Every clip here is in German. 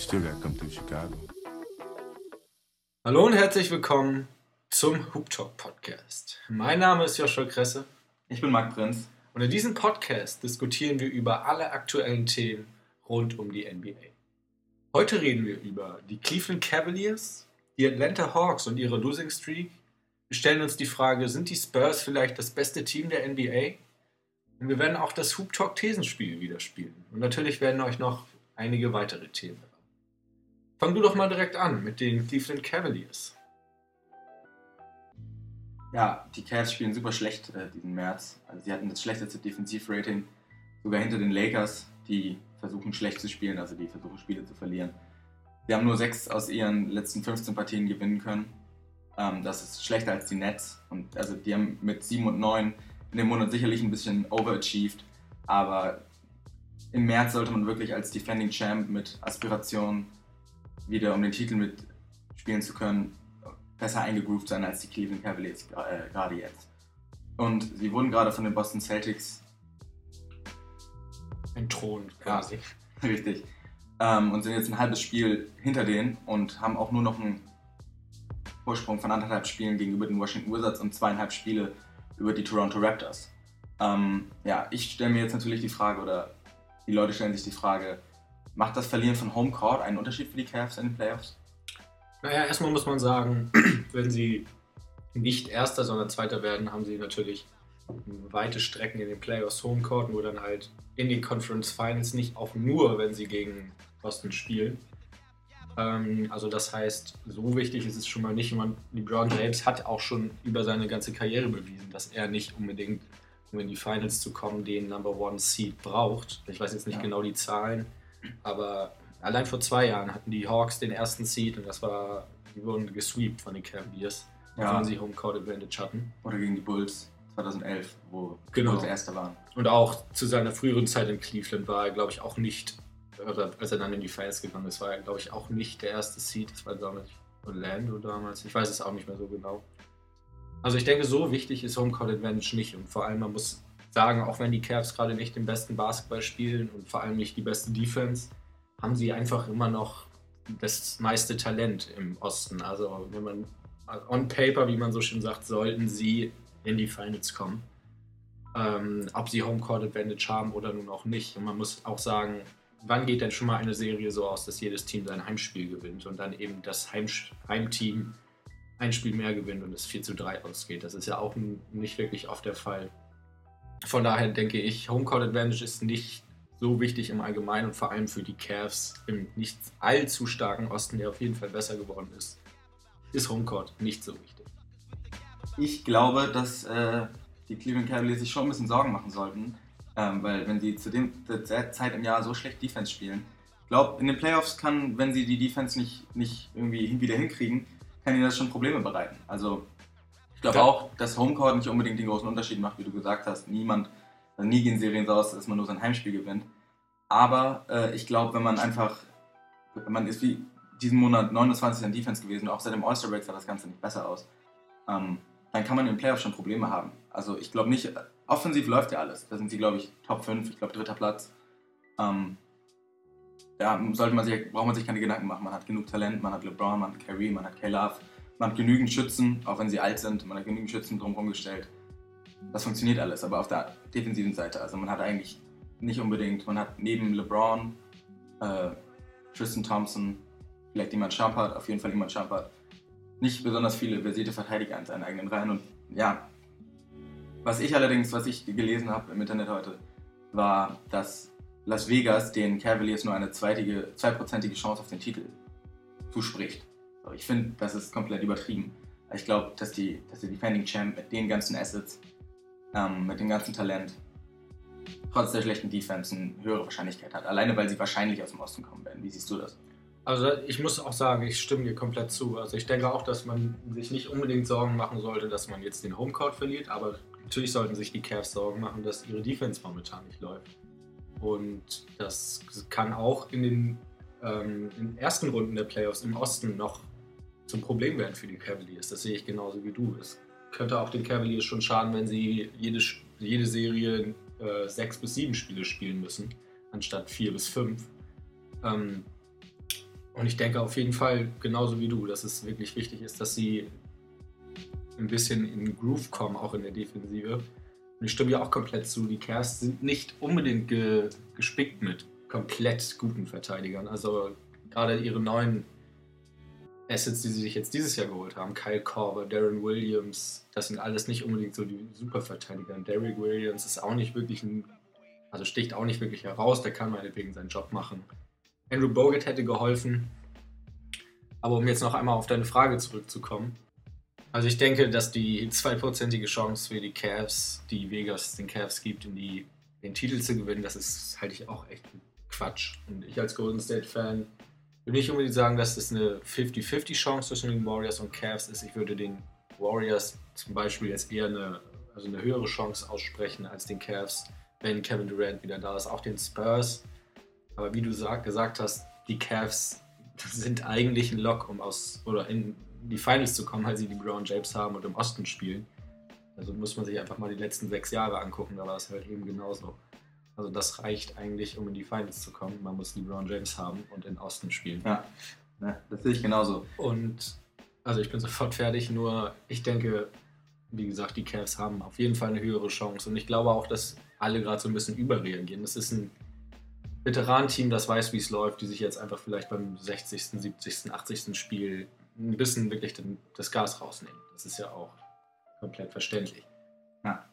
Still gotta come through Chicago. Hallo und herzlich willkommen zum Hoop Talk Podcast. Mein Name ist Joshua Kresse. Ich bin Marc Prinz. Und in diesem Podcast diskutieren wir über alle aktuellen Themen rund um die NBA. Heute reden wir über die Cleveland Cavaliers, die Atlanta Hawks und ihre Losing Streak. Wir stellen uns die Frage, sind die Spurs vielleicht das beste Team der NBA? Und wir werden auch das Hoop Talk Thesenspiel wieder spielen. Und natürlich werden euch noch einige weitere Themen erwarten. Fang du doch mal direkt an mit den Cleveland Cavaliers. Ja, die Cavs spielen super schlecht diesen März. Also sie hatten das schlechteste Defensivrating, sogar hinter den Lakers, die versuchen schlecht zu spielen, also die versuchen Spiele zu verlieren. Sie haben nur 6 aus ihren letzten 15 Partien gewinnen können. Das ist schlechter als die Nets. Und also die haben mit 7 und 9 in dem Monat sicherlich ein bisschen overachieved. Aber im März sollte man wirklich als Defending Champ mit Aspirationen wieder um den Titel mitspielen zu können, besser eingegroovt sein als die Cleveland Cavaliers gerade jetzt. Und sie wurden gerade von den Boston Celtics entthront quasi. Ja, richtig. Und sind jetzt ein halbes Spiel hinter denen und haben auch nur noch einen Vorsprung von 1,5 Spielen gegenüber den Washington Wizards und 2,5 Spiele über die Toronto Raptors. Ich stelle mir jetzt natürlich die Frage, oder die Leute stellen sich die Frage, macht das Verlieren von Home Court einen Unterschied für die Cavs in den Playoffs? Naja, erstmal muss man sagen, wenn sie nicht Erster, sondern Zweiter werden, haben sie natürlich weite Strecken in den Playoffs Homecourt, nur dann halt in die Conference Finals, nicht auch nur, wenn sie gegen Boston spielen. Also das heißt, so wichtig ist es schon mal nicht. LeBron James hat auch schon über seine ganze Karriere bewiesen, dass er nicht unbedingt, um in die Finals zu kommen, den Number One Seed braucht. Ich weiß jetzt nicht genau die Zahlen, aber allein vor 2 Jahren hatten die Hawks den ersten Seed und die wurden gesweept von den Cavaliers, wenn sie Homecourt Advantage hatten. Oder gegen die Bulls 2011, wo die Genau. Bulls Erster waren. Und auch zu seiner früheren Zeit in Cleveland war er, glaube ich, auch nicht, oder als er dann in die Finals gegangen ist, war er, glaube ich, auch nicht der erste Seed. Das war, glaube ich, Orlando damals. Ich weiß es auch nicht mehr so genau. Also ich denke, so wichtig ist Homecourt Advantage nicht. Und vor allem, man muss sagen, auch wenn die Cavs gerade nicht den besten Basketball spielen und vor allem nicht die beste Defense, haben sie einfach immer noch das meiste Talent im Osten. Also wenn man on paper, wie man so schön sagt, sollten sie in die Finals kommen. Ob sie Homecourt Advantage haben oder nun auch nicht. Und man muss auch sagen, wann geht denn schon mal eine Serie so aus, dass jedes Team sein Heimspiel gewinnt und dann eben das Heimteam ein Spiel mehr gewinnt und es 4:3 ausgeht. Das ist ja auch nicht wirklich oft der Fall. Von daher denke ich, Homecourt Advantage ist nicht so wichtig im Allgemeinen und vor allem für die Cavs im nicht allzu starken Osten, der auf jeden Fall besser geworden ist Homecourt nicht so wichtig. Ich glaube, dass die Cleveland Cavaliers sich schon ein bisschen Sorgen machen sollten, weil wenn sie zu der Zeit im Jahr so schlecht Defense spielen, ich glaube, in den Playoffs kann, wenn sie die Defense nicht irgendwie wieder hinkriegen, kann ihnen das schon Probleme bereiten. Also ich glaube auch, dass Homecourt nicht unbedingt den großen Unterschied macht, wie du gesagt hast. Nie gehen Serien so aus, dass man nur sein Heimspiel gewinnt. Aber ich glaube, wenn man ist wie diesen Monat 29 an Defense gewesen, auch seit dem All-Star-Break sah das Ganze nicht besser aus, dann kann man in den Playoffs schon Probleme haben. Also ich glaube nicht, offensiv läuft ja alles. Da sind sie, glaube ich, Top 5, ich glaube 3. Platz. Braucht man sich keine Gedanken machen. Man hat genug Talent, man hat LeBron, man hat Kyrie, man hat K-Love, man hat genügend Schützen, auch wenn sie alt sind, man hat genügend Schützen drumherum gestellt. Das funktioniert alles, aber auf der defensiven Seite, also man hat eigentlich nicht unbedingt, man hat neben LeBron, Tristan Thompson, vielleicht auf jeden Fall jemand Shumpert, nicht besonders viele versierte Verteidiger an seinen eigenen Reihen. Und ja, was ich gelesen habe im Internet heute, war, dass Las Vegas den Cavaliers nur eine 2%ige Chance auf den Titel zuspricht. Ich finde, das ist komplett übertrieben. Ich glaube, dass der Defending Champ mit den ganzen Assets, mit dem ganzen Talent, trotz der schlechten Defense eine höhere Wahrscheinlichkeit hat. Alleine, weil sie wahrscheinlich aus dem Osten kommen werden. Wie siehst du das? Also ich muss auch sagen, ich stimme dir komplett zu. Also ich denke auch, dass man sich nicht unbedingt Sorgen machen sollte, dass man jetzt den Homecourt verliert, aber natürlich sollten sich die Cavs Sorgen machen, dass ihre Defense momentan nicht läuft. Und das kann auch in den ersten Runden der Playoffs im Osten noch zum Problem werden für die Cavaliers. Das sehe ich genauso wie du. Es könnte auch den Cavaliers schon schaden, wenn sie jede Serie 6 bis 7 Spiele spielen müssen, anstatt 4 bis 5. Und ich denke auf jeden Fall, genauso wie du, dass es wirklich wichtig ist, dass sie ein bisschen in den Groove kommen, auch in der Defensive. Und ich stimme ja auch komplett zu, die Cavs sind nicht unbedingt gespickt mit komplett guten Verteidigern. Also gerade ihre neuen Assets, die sie sich jetzt dieses Jahr geholt haben, Kyle Korver, Darren Williams, das sind alles nicht unbedingt so die Superverteidiger. Und Derrick Williams ist auch nicht wirklich also sticht auch nicht wirklich heraus, der kann meinetwegen seinen Job machen. Andrew Bogut hätte geholfen. Aber um jetzt noch einmal auf deine Frage zurückzukommen, also ich denke, dass die 2%ige Chance für die Cavs, die Vegas den Cavs gibt, den Titel zu gewinnen, halte ich auch echt Quatsch. Und ich als Golden State Fan will nicht unbedingt sagen, dass das eine 50-50 Chance zwischen den Warriors und Cavs ist. Ich würde den Warriors zum Beispiel jetzt eher eine höhere Chance aussprechen als den Cavs, wenn Kevin Durant wieder da ist. Auch den Spurs. Aber wie du gesagt hast, die Cavs sind eigentlich ein Lock, um in die Finals zu kommen, weil sie die LeBron James haben und im Osten spielen. Also muss man sich einfach mal die letzten 6 Jahre angucken, da war es halt eben genauso. Also das reicht eigentlich, um in die Finals zu kommen. Man muss LeBron James haben und in Osten spielen. Ja, das sehe ich genauso. Und also ich bin sofort fertig, nur ich denke, wie gesagt, die Cavs haben auf jeden Fall eine höhere Chance. Und ich glaube auch, dass alle gerade so ein bisschen überreagieren. Das ist ein Veteranenteam, das weiß, wie es läuft, die sich jetzt einfach vielleicht beim 60., 70., 80. Spiel ein bisschen wirklich das Gas rausnehmen. Das ist ja auch komplett verständlich. Ja.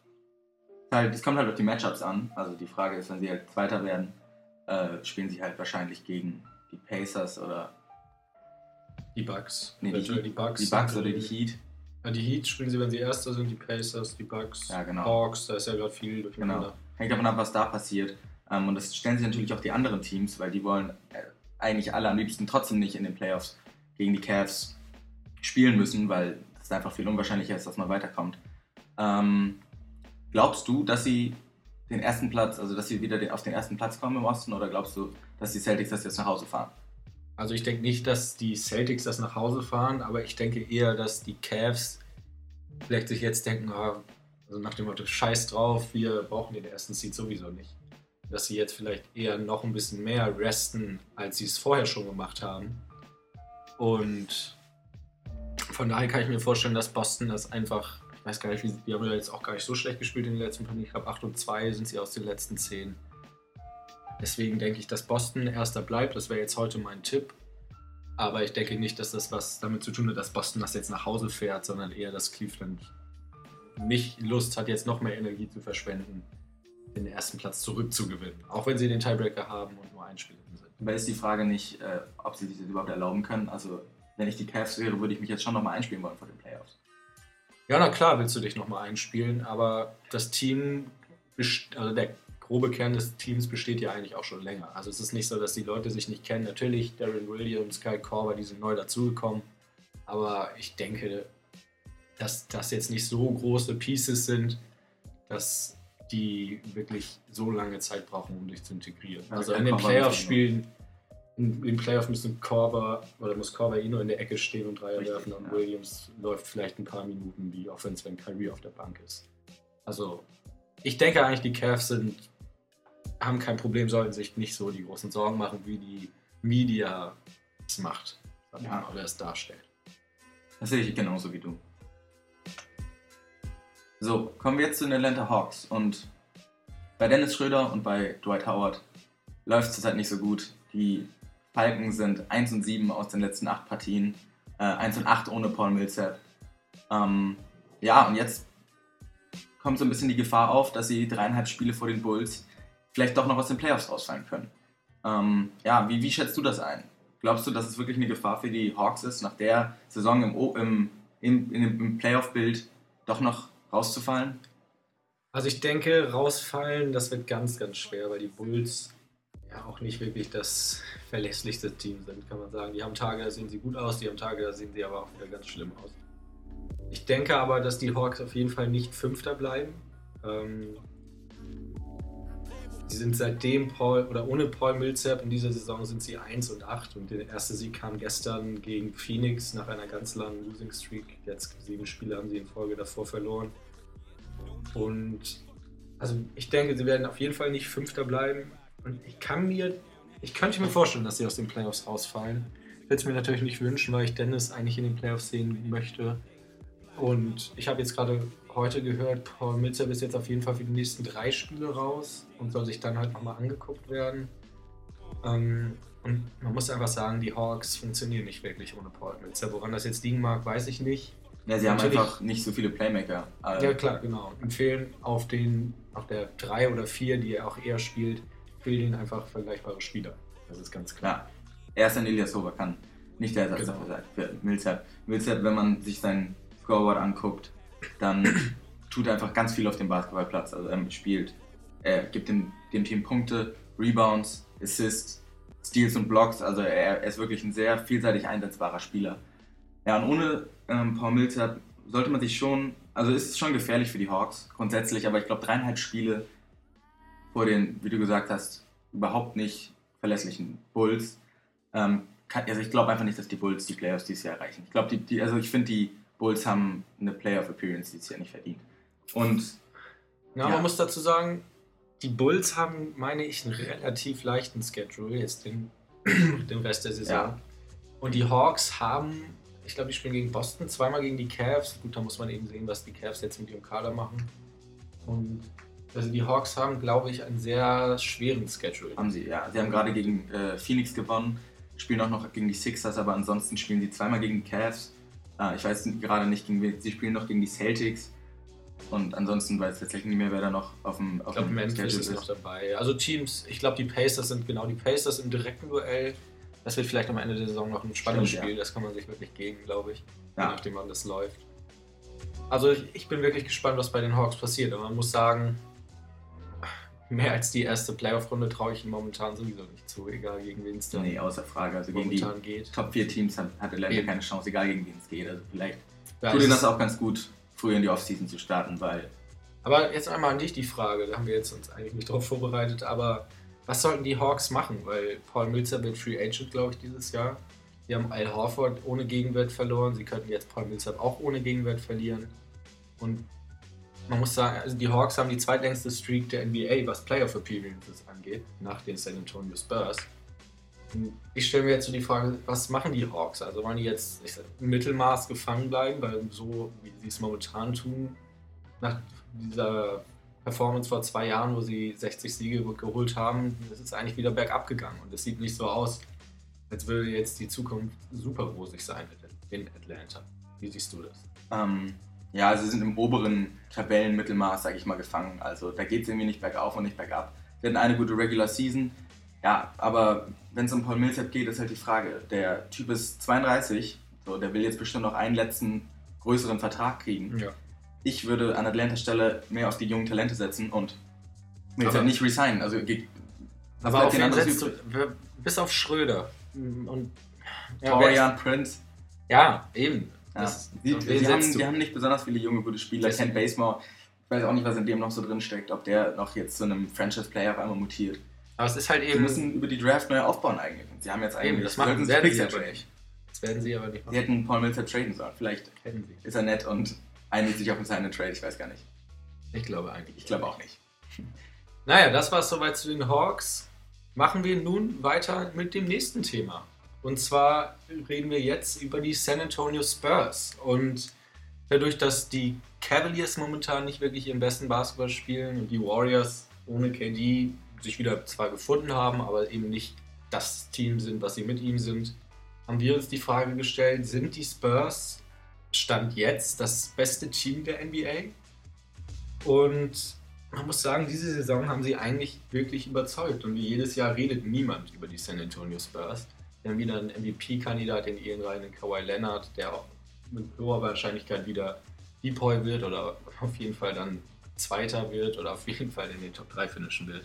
Es kommt halt auf die Matchups an. Also die Frage ist, wenn sie halt Zweiter werden, spielen sie halt wahrscheinlich gegen die Pacers oder die Bucks. Nee, die Bucks oder die Heat. Ja, die Heat spielen sie, wenn sie Erster sind, die Pacers, die Bucks, ja, genau. Hawks, da ist ja gerade viel durcheinander. Genau. Hängt davon ab, was da passiert. Und das stellen sich natürlich auch die anderen Teams, weil die wollen eigentlich alle am liebsten trotzdem nicht in den Playoffs gegen die Cavs spielen müssen, weil es einfach viel unwahrscheinlicher ist, dass man weiterkommt. Glaubst du, dass sie den ersten Platz, also dass sie wieder auf den ersten Platz kommen im Osten, oder glaubst du, dass die Celtics das jetzt nach Hause fahren? Also ich denke nicht, dass die Celtics das nach Hause fahren, aber ich denke eher, dass die Cavs vielleicht sich jetzt denken, also nach dem Motto, scheiß drauf, wir brauchen den ersten Seed sowieso nicht. Dass sie jetzt vielleicht eher noch ein bisschen mehr resten, als sie es vorher schon gemacht haben. Und von daher kann ich mir vorstellen, dass Boston das einfach, ich weiß gar nicht, die haben ja jetzt auch gar nicht so schlecht gespielt in den letzten Partien. Ich glaube 8-2 sind sie aus den letzten 10. Deswegen denke ich, dass Boston Erster bleibt. Das wäre jetzt heute mein Tipp. Aber ich denke nicht, dass das was damit zu tun hat, dass Boston das jetzt nach Hause fährt, sondern eher, dass Cleveland nicht Lust hat, jetzt noch mehr Energie zu verschwenden, den ersten Platz zurückzugewinnen. Auch wenn sie den Tiebreaker haben und nur ein Spiel sind. Aber ist die Frage nicht, ob sie sich das überhaupt erlauben können? Also, wenn ich die Cavs wäre, würde ich mich jetzt schon nochmal einspielen wollen vor den Playoffs. Ja, na klar willst du dich nochmal einspielen, aber das Team, also der grobe Kern des Teams besteht ja eigentlich auch schon länger. Also es ist nicht so, dass die Leute sich nicht kennen. Natürlich, Darren Williams, Kyle Korver, die sind neu dazugekommen. Aber ich denke, dass das jetzt nicht so große Pieces sind, dass die wirklich so lange Zeit brauchen, um dich zu integrieren. Ja, also in den Playoff-Spielen, im Playoff muss Korver nur in der Ecke stehen und Dreier werfen und Williams läuft vielleicht ein paar Minuten die Offense, wenn Kyrie auf der Bank ist. Also ich denke eigentlich, die Cavs haben kein Problem, sollten sich nicht so die großen Sorgen machen, wie die Media es macht, oder es darstellt. Das sehe ich genauso wie du. So, kommen wir jetzt zu den Atlanta Hawks. Und bei Dennis Schröder und bei Dwight Howard läuft es zurzeit nicht so gut. Die Falcons sind 1-7 aus den letzten 8 Partien. 1-8 ohne Paul Millsap. Und jetzt kommt so ein bisschen die Gefahr auf, dass sie 3,5 Spiele vor den Bulls vielleicht doch noch aus den Playoffs rausfallen können. Wie schätzt du das ein? Glaubst du, dass es wirklich eine Gefahr für die Hawks ist, nach der Saison im Playoff-Bild doch noch rauszufallen? Also ich denke, rausfallen, das wird ganz, ganz schwer, weil die Bulls ja auch nicht wirklich das verlässlichste Team sind, kann man sagen. Die haben Tage, da sehen sie gut aus, die haben Tage, da sehen sie aber auch wieder ganz schlimm aus. Ich denke aber, dass die Hawks auf jeden Fall nicht Fünfter bleiben. Sie sind seitdem ohne Paul Millsap in dieser Saison sind sie 1-8 und der erste Sieg kam gestern gegen Phoenix nach einer ganz langen Losing Streak. Jetzt 7 Spiele haben sie in Folge davor verloren. Und also ich denke, sie werden auf jeden Fall nicht Fünfter bleiben. Und ich könnte mir vorstellen, dass sie aus den Playoffs rausfallen. würde es mir natürlich nicht wünschen, weil ich Dennis eigentlich in den Playoffs sehen möchte. Und ich habe jetzt gerade heute gehört, Paul Millsap ist jetzt auf jeden Fall für die nächsten 3 Spiele raus und soll sich dann halt nochmal angeguckt werden. Und man muss einfach sagen, die Hawks funktionieren nicht wirklich ohne Paul Millsap. Woran das jetzt liegen mag, weiß ich nicht. Ja, sie haben einfach nicht so viele Playmaker. Ja klar, genau. Und fehlen auf der 3 oder 4, die er auch eher spielt, fehlen ihnen einfach vergleichbare Spieler. Das ist ganz klar. Ja, er ist ein Ilyasova, kann nicht der Ersatz dafür sein für Millsap. Millsap, wenn man sich sein Scoreboard anguckt, dann tut er einfach ganz viel auf dem Basketballplatz. Also er spielt, er gibt dem Team Punkte, Rebounds, Assists, Steals und Blocks. Also er ist wirklich ein sehr vielseitig einsetzbarer Spieler. Ja, und ohne Paul Millsap sollte man sich schon, also ist es schon gefährlich für die Hawks grundsätzlich, aber ich glaube 3,5 Spiele vor den, wie du gesagt hast, überhaupt nicht verlässlichen Bulls. Also ich glaube einfach nicht, dass die Bulls die Playoffs dieses Jahr erreichen. Ich glaube, ich finde, die Bulls haben eine Playoff-Appearance dieses Jahr nicht verdient. Und man muss dazu sagen, die Bulls haben, meine ich, einen relativ leichten Schedule jetzt den Rest der Saison. Ja. Und die Hawks haben, ich glaube, die spielen gegen Boston, zweimal gegen die Cavs. Gut, da muss man eben sehen, was die Cavs jetzt mit ihrem Kader machen. Und also die Hawks haben, glaube ich, einen sehr schweren Schedule. Haben sie, ja. Sie haben gerade gegen Phoenix gewonnen, spielen auch noch gegen die Sixers, aber ansonsten spielen sie zweimal gegen die Cavs. Ich weiß gerade nicht, gegen wen. Sie spielen noch gegen die Celtics. Und ansonsten weiß ich tatsächlich nicht mehr, wer da noch auf dem Ich glaube, Memphis ist noch dabei. Also Teams, ich glaube, die Pacers sind genau die Pacers im direkten Duell. Das wird vielleicht am Ende der Saison noch ein spannendes Spiel. Ja. Das kann man sich wirklich geben, glaube ich. Ja. Je nachdem, wann das läuft. Also ich bin wirklich gespannt, was bei den Hawks passiert. Aber man muss sagen, mehr als die erste Playoff-Runde traue ich ihnen momentan sowieso nicht zu, egal gegen wen es dann außer Frage. Also gegen die geht. Top 4 Teams hat Atlanta keine Chance, egal gegen wen es geht. Also vielleicht tut ihnen das auch ganz gut, früher in die Offseason zu starten, weil... Aber jetzt einmal an dich die Frage, da haben wir jetzt uns eigentlich nicht drauf vorbereitet, aber was sollten die Hawks machen? Weil Paul Millsap wird Free Agent, glaube ich, dieses Jahr. Die haben Al Horford ohne Gegenwert verloren, sie könnten jetzt Paul Millsap auch ohne Gegenwert verlieren. Und man muss sagen, also die Hawks haben die zweitlängste Streak der NBA, was Playoff Appearances angeht, nach den San Antonio Spurs. Und ich stelle mir jetzt so die Frage, was machen die Hawks? Also wollen die jetzt im Mittelmaß gefangen bleiben, weil so wie sie es momentan tun, nach dieser Performance vor 2 Jahren, wo sie 60 Siege geholt haben, ist es eigentlich wieder bergab gegangen. Und es sieht nicht so aus, als würde jetzt die Zukunft super rosig sein in Atlanta. Wie siehst du das? Ja, sie sind im oberen Tabellenmittelmaß, sage ich mal, gefangen. Also da geht es irgendwie nicht bergauf und nicht bergab. Sie hatten eine gute Regular Season. Ja, aber wenn es um Paul Millsap geht, ist halt die Frage. Der Typ ist 32, so, der will jetzt bestimmt noch einen letzten größeren Vertrag kriegen. Ja. Ich würde an Atlantas Stelle mehr auf die jungen Talente setzen und Millsap nicht resignen. Also, aber auf wen setzt du? Bis auf Schröder. Und Torian Prince. Ja, eben. Ja. Die haben nicht besonders viele junge, gute Spieler. Kent Bazemore, ich weiß auch nicht, was in dem noch so drin steckt, ob der noch jetzt zu einem Franchise-Player auf einmal mutiert. Aber es ist halt eben... Sie müssen über die Draft neu aufbauen eigentlich. Und sie haben jetzt eigentlich... Das werden sie aber nicht. Das werden sie aber nicht machen. Sie hätten Paul Millsap traden sollen. Vielleicht ist er nett und einigt sich auf einen seinen Trade, ich weiß gar nicht. Ich glaube eigentlich. Ich glaube auch nicht. Naja, das war es soweit zu den Hawks. Machen wir nun weiter mit dem nächsten Thema. Und zwar reden wir jetzt über die San Antonio Spurs. Und dadurch, dass die Cavaliers momentan nicht wirklich ihren besten Basketball spielen und die Warriors ohne KD sich wieder zwar gefunden haben, aber eben nicht das Team sind, was sie mit ihm sind, haben wir uns die Frage gestellt, sind die Spurs Stand jetzt das beste Team der NBA? Und man muss sagen, diese Saison haben sie eigentlich wirklich überzeugt. Und wie jedes Jahr redet niemand über die San Antonio Spurs. Wir haben wieder einen MVP-Kandidat in ihren Reihen, den Kawhi Leonard, der auch mit hoher Wahrscheinlichkeit wieder Depoy wird oder auf jeden Fall dann Zweiter wird oder auf jeden Fall in den Top 3 finishen wird.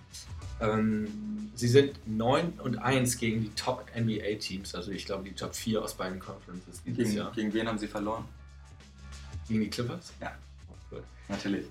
Sie sind 9-1 gegen die Top-NBA-Teams, also ich glaube die Top 4 aus beiden Conferences dieses Jahr. Gegen wen haben sie verloren? Gegen die Clippers? Ja, gut. Natürlich.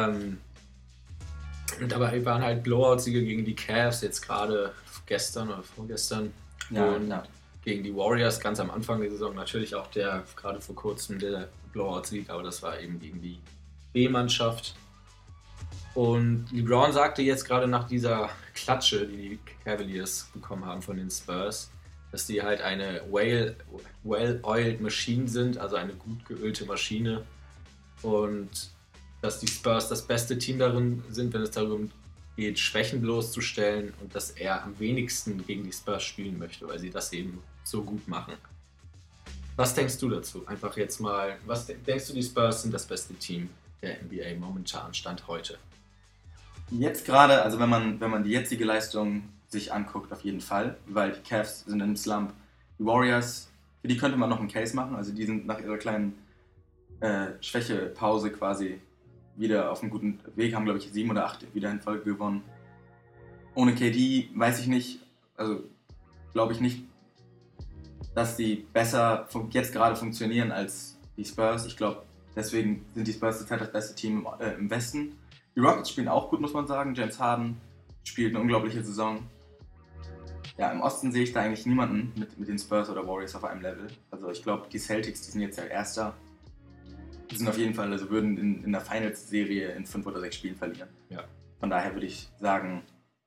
Und aber waren halt Blowout-Siege gegen die Cavs, jetzt gerade gestern oder vorgestern. Ja, und ja. Gegen die Warriors ganz am Anfang der Saison natürlich auch der gerade vor kurzem der Blowout-Sieg, aber das war eben gegen die B-Mannschaft. Und LeBron sagte jetzt gerade nach dieser Klatsche, die die Cavaliers bekommen haben von den Spurs, dass die halt eine well-oiled Machine sind, also eine gut geölte Maschine. Und dass die Spurs das beste Team darin sind, wenn es darum geht, Schwächen bloßzustellen und dass er am wenigsten gegen die Spurs spielen möchte, weil sie das eben so gut machen. Was denkst du dazu? Einfach jetzt mal, was denkst du, die Spurs sind das beste Team der NBA momentan, Stand heute? Jetzt gerade, also wenn man die jetzige Leistung sich anguckt, auf jeden Fall, weil die Cavs sind im Slump. Die Warriors, für die könnte man noch einen Case machen, also die sind nach ihrer kleinen Schwächepause quasi wieder auf einem guten Weg, haben glaube ich 7 oder 8 wieder in Folge gewonnen. Ohne KD weiß ich nicht, also glaube ich nicht, dass die besser jetzt gerade funktionieren als die Spurs. Ich glaube, deswegen sind die Spurs zurzeit das beste Team im Westen. Die Rockets spielen auch gut, muss man sagen. James Harden spielt eine unglaubliche Saison. Ja, im Osten sehe ich da eigentlich niemanden mit den Spurs oder Warriors auf einem Level. Also ich glaube, die Celtics, die sind jetzt ja Erster. Die sind auf jeden Fall, also würden in der Finals-Serie in 5 oder 6 Spielen verlieren. Ja. Von daher würde ich sagen,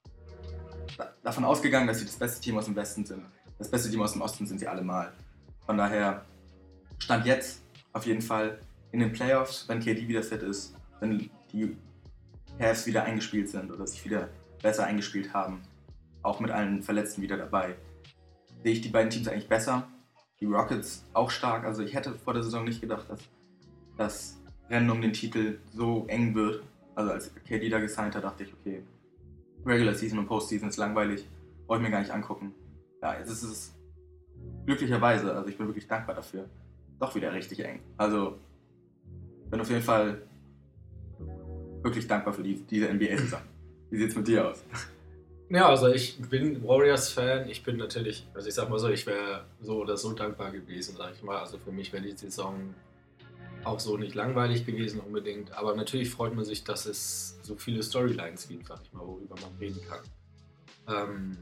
davon ausgegangen, dass sie das beste Team aus dem Westen sind. Das beste Team aus dem Osten sind sie allemal. Von daher stand jetzt auf jeden Fall in den Playoffs, wenn KD wieder fit ist, wenn die Cavs wieder eingespielt sind oder sich wieder besser eingespielt haben, auch mit allen Verletzten wieder dabei, sehe ich die beiden Teams eigentlich besser. Die Rockets auch stark. Also ich hätte vor der Saison nicht gedacht, dass das Rennen um den Titel so eng wird. Also als KD da gesigned hat, dachte ich, okay, Regular Season und Postseason ist langweilig, brauche ich mir gar nicht angucken. Ja, jetzt ist es glücklicherweise, also ich bin wirklich dankbar dafür, doch wieder richtig eng. Also bin auf jeden Fall wirklich dankbar für diese NBA-Saison. Wie sieht es mit dir aus? Ja, also ich bin Warriors-Fan. Ich bin natürlich, also ich sag mal so, ich wäre so oder so dankbar gewesen, sag ich mal. Also für mich wäre die Saison auch so nicht langweilig gewesen unbedingt. Aber natürlich freut man sich, dass es so viele Storylines gibt, sag ich mal, worüber man reden kann.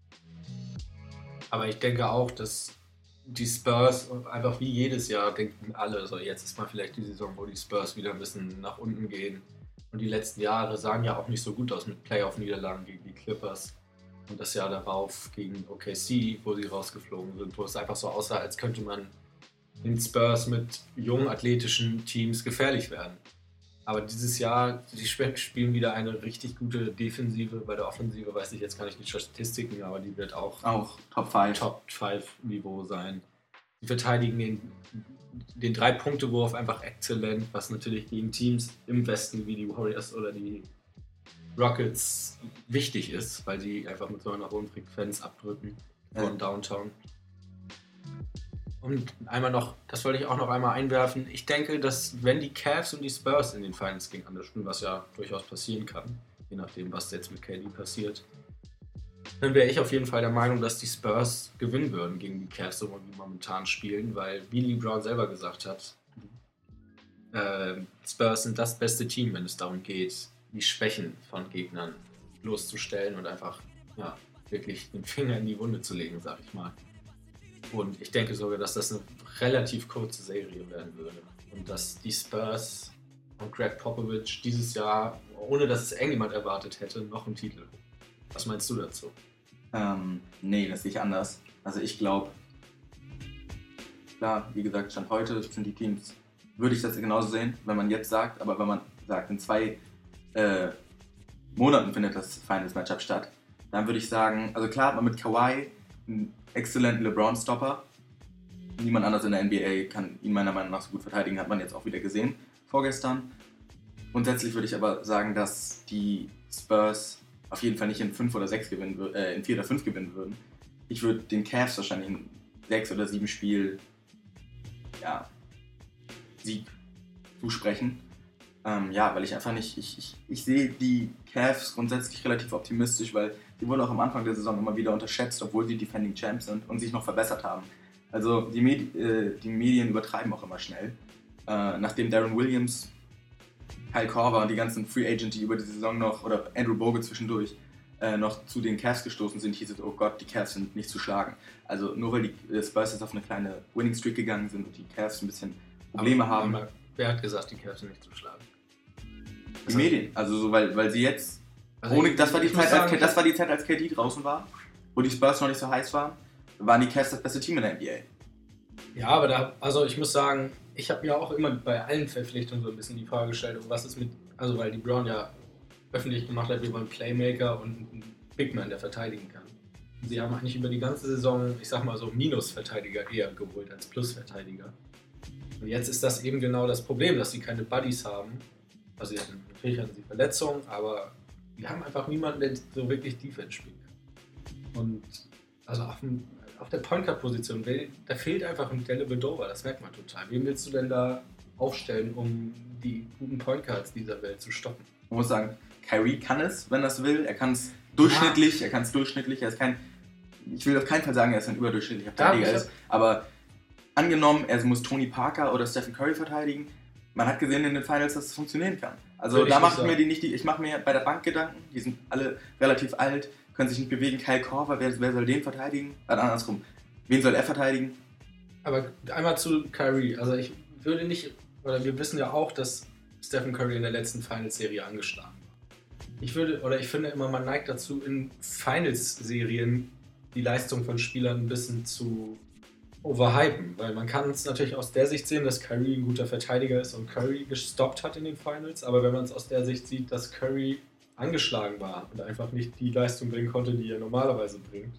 Aber ich denke auch, dass die Spurs einfach wie jedes Jahr denken alle, so jetzt ist mal vielleicht die Saison, wo die Spurs wieder ein bisschen nach unten gehen. Und die letzten Jahre sahen ja auch nicht so gut aus mit Playoff-Niederlagen gegen die Clippers. Und das Jahr darauf gegen OKC, wo sie rausgeflogen sind, wo es einfach so aussah, als könnte man den Spurs mit jungen athletischen Teams gefährlich werden. Aber dieses Jahr, die spielen wieder eine richtig gute Defensive. Bei der Offensive weiß ich jetzt gar nicht die Statistiken, aber die wird auch Top 5 Niveau sein. Die verteidigen den 3-Punkte-Wurf einfach exzellent, was natürlich gegen Teams im Westen wie die Warriors oder die Rockets wichtig ist, weil die einfach mit so einer hohen Frequenz abdrücken von Downtown. Und einmal noch, das wollte ich auch noch einmal einwerfen, ich denke, dass wenn die Cavs und die Spurs in den Finals gegeneinander spielen, was ja durchaus passieren kann, je nachdem, was jetzt mit KD passiert, dann wäre ich auf jeden Fall der Meinung, dass die Spurs gewinnen würden gegen die Cavs, so wie momentan spielen, weil Billy Brown selber gesagt hat, Spurs sind das beste Team, wenn es darum geht, die Schwächen von Gegnern loszustellen und einfach wirklich den Finger in die Wunde zu legen, sag ich mal. Und ich denke sogar, dass das eine relativ kurze Serie werden würde. Und dass die Spurs und Greg Popovich dieses Jahr, ohne dass es irgendjemand erwartet hätte, noch einen Titel. Was meinst du dazu? Nee, das sehe ich anders. Also ich glaube, klar, wie gesagt, Stand heute sind die Teams, würde ich das genauso sehen, wenn man jetzt sagt, aber wenn man sagt, in 2 Monaten findet das Finals-Matchup statt, dann würde ich sagen, also klar hat man mit Kawhi einen exzellenten LeBron-Stopper. Niemand anders in der NBA kann ihn meiner Meinung nach so gut verteidigen, hat man jetzt auch wieder gesehen, vorgestern. Grundsätzlich würde ich aber sagen, dass die Spurs auf jeden Fall nicht in 5 oder 6 gewinnen, in 4 oder 5 gewinnen würden. Ich würde den Cavs wahrscheinlich in 6 oder 7 Spiel Sieg zusprechen. Weil ich einfach nicht, ich sehe die Cavs grundsätzlich relativ optimistisch, weil die wurden auch am Anfang der Saison immer wieder unterschätzt, obwohl sie Defending Champs sind und sich noch verbessert haben. Also die Medien übertreiben auch immer schnell. Nachdem Darren Williams, Kyle Korver und die ganzen Free Agent, die über die Saison noch, oder Andrew Bogut zwischendurch, noch zu den Cavs gestoßen sind, hieß es, oh Gott, die Cavs sind nicht zu schlagen. Also nur weil die Spurs jetzt auf eine kleine Winning Streak gegangen sind und die Cavs ein bisschen Probleme haben. Wer hat gesagt, die Cavs sind nicht zu schlagen? Die Medien, also so, weil sie jetzt, das war die Zeit, als KD draußen war, wo die Spurs noch nicht so heiß waren. waren die Cavs das beste Team in der NBA. Ja, aber also ich muss sagen, ich habe mir auch immer bei allen Verpflichtungen so ein bisschen die Frage gestellt, was ist mit, also weil die Brown ja öffentlich gemacht hat, wir wollen einen Playmaker und einen Big Man, der verteidigen kann. Und sie haben eigentlich über die ganze Saison, ich sag mal so, Minusverteidiger eher geholt als Plusverteidiger. Und jetzt ist das eben genau das Problem, dass sie keine Buddies haben. Also natürlich hatten sie Verletzungen, aber die haben einfach niemanden, der so wirklich Defense spielt. Und also auf der Point Guard Position, da fehlt einfach ein Dellavedova, das merkt man total. Wen willst du denn da aufstellen, um die guten Point Guards dieser Welt zu stoppen? Man muss sagen, Kyrie kann es, wenn er es will. Er kann es durchschnittlich, er ist kein, ich will auf keinen Fall sagen, er ist ein überdurchschnittlicher Verteidiger, aber angenommen, er muss Tony Parker oder Stephen Curry verteidigen, man hat gesehen in den Finals, dass es funktionieren kann. Also da mache ich mir ich mache mir bei der Bank Gedanken, die sind alle relativ alt, können sich nicht bewegen. Kyle Korver, wer soll den verteidigen? Andersrum, wen soll er verteidigen? Aber einmal zu Kyrie, also ich würde nicht, oder wir wissen ja auch, dass Stephen Curry in der letzten Finals-Serie angeschlagen war. Ich finde immer, man neigt dazu, in Finals-Serien die Leistung von Spielern ein bisschen zu overhypen, weil man kann es natürlich aus der Sicht sehen, dass Curry ein guter Verteidiger ist und Curry gestoppt hat in den Finals, aber wenn man es aus der Sicht sieht, dass Curry angeschlagen war und einfach nicht die Leistung bringen konnte, die er normalerweise bringt,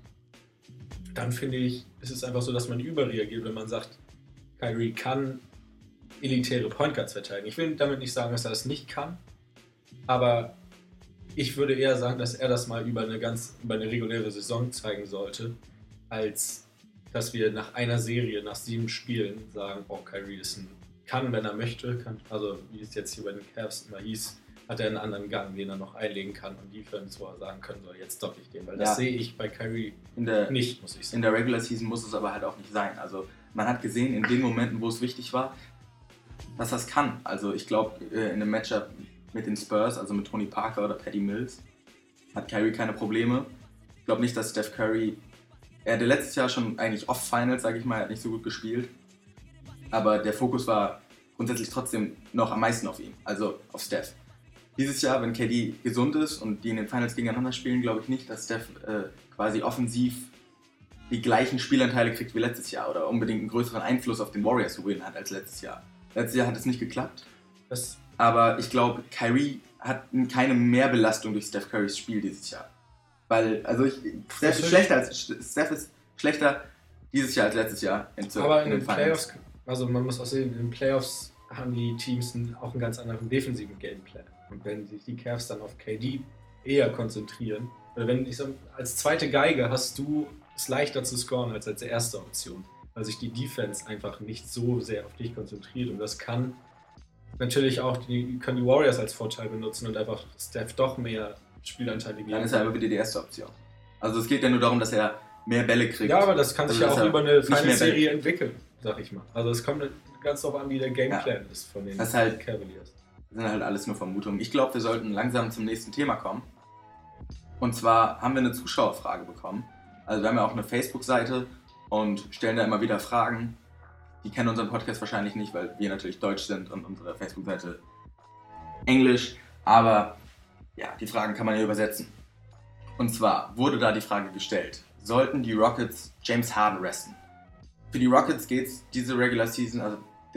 dann finde ich, ist es einfach so, dass man überreagiert, wenn man sagt, Kyrie kann elitäre Point Guards verteidigen. Ich will damit nicht sagen, dass er das nicht kann, aber ich würde eher sagen, dass er das mal über eine reguläre Saison zeigen sollte, als dass wir nach einer Serie, nach 7 Spielen sagen, Kyrie kann, wenn er möchte, also wie es jetzt hier bei den Cavs immer hieß, hat er einen anderen Gang, den er noch einlegen kann und Defense, wo er sagen können soll, jetzt stoppe ich den, weil das sehe ich bei Kyrie nicht, muss ich sagen. In der Regular Season muss es aber halt auch nicht sein. Also man hat gesehen, in den Momenten, wo es wichtig war, dass das kann. Also ich glaube, in einem Matchup mit den Spurs, also mit Tony Parker oder Patty Mills, hat Kyrie keine Probleme. Ich glaube nicht, dass Steph Curry, er hatte letztes Jahr schon eigentlich Off-Finals, sage ich mal, hat nicht so gut gespielt. Aber der Fokus war grundsätzlich trotzdem noch am meisten auf ihn, also auf Steph. Dieses Jahr, wenn KD gesund ist und die in den Finals gegeneinander spielen, glaube ich nicht, dass Steph quasi offensiv die gleichen Spielanteile kriegt wie letztes Jahr oder unbedingt einen größeren Einfluss auf den Warriors-Win hat als letztes Jahr. Letztes Jahr hat es nicht geklappt. Aber ich glaube, Kyrie hat keine Mehrbelastung durch Steph Currys Spiel dieses Jahr. Weil, also Steph ist schlechter dieses Jahr als letztes Jahr aber in den Playoffs, also man muss auch sehen, in den Playoffs haben die Teams auch einen ganz anderen defensiven Gameplan. Und wenn sich die Cavs dann auf KD eher konzentrieren, oder wenn ich sage, als zweite Geige hast du es leichter zu scoren als erste Option, weil sich die Defense einfach nicht so sehr auf dich konzentriert. Und das kann natürlich auch können die Warriors als Vorteil benutzen und einfach Steph doch mehr Spielanteile geben. Dann ist er aber wieder die erste Option. Also es geht ja nur darum, dass er mehr Bälle kriegt. Ja, aber das kann sich ja auch über eine Finals-Serie entwickeln, sag ich mal. Also es kommt ganz darauf an, wie der Gameplan ist von den Cavaliers. Das sind halt alles nur Vermutungen. Ich glaube, wir sollten langsam zum nächsten Thema kommen. Und zwar haben wir eine Zuschauerfrage bekommen. Also wir haben ja auch eine Facebook-Seite und stellen da immer wieder Fragen. Die kennen unseren Podcast wahrscheinlich nicht, weil wir natürlich deutsch sind und unsere Facebook-Seite Englisch. Aber ja, die Fragen kann man ja übersetzen. Und zwar wurde da die Frage gestellt, sollten die Rockets James Harden resten? Für die Rockets geht es diese Regular Season, also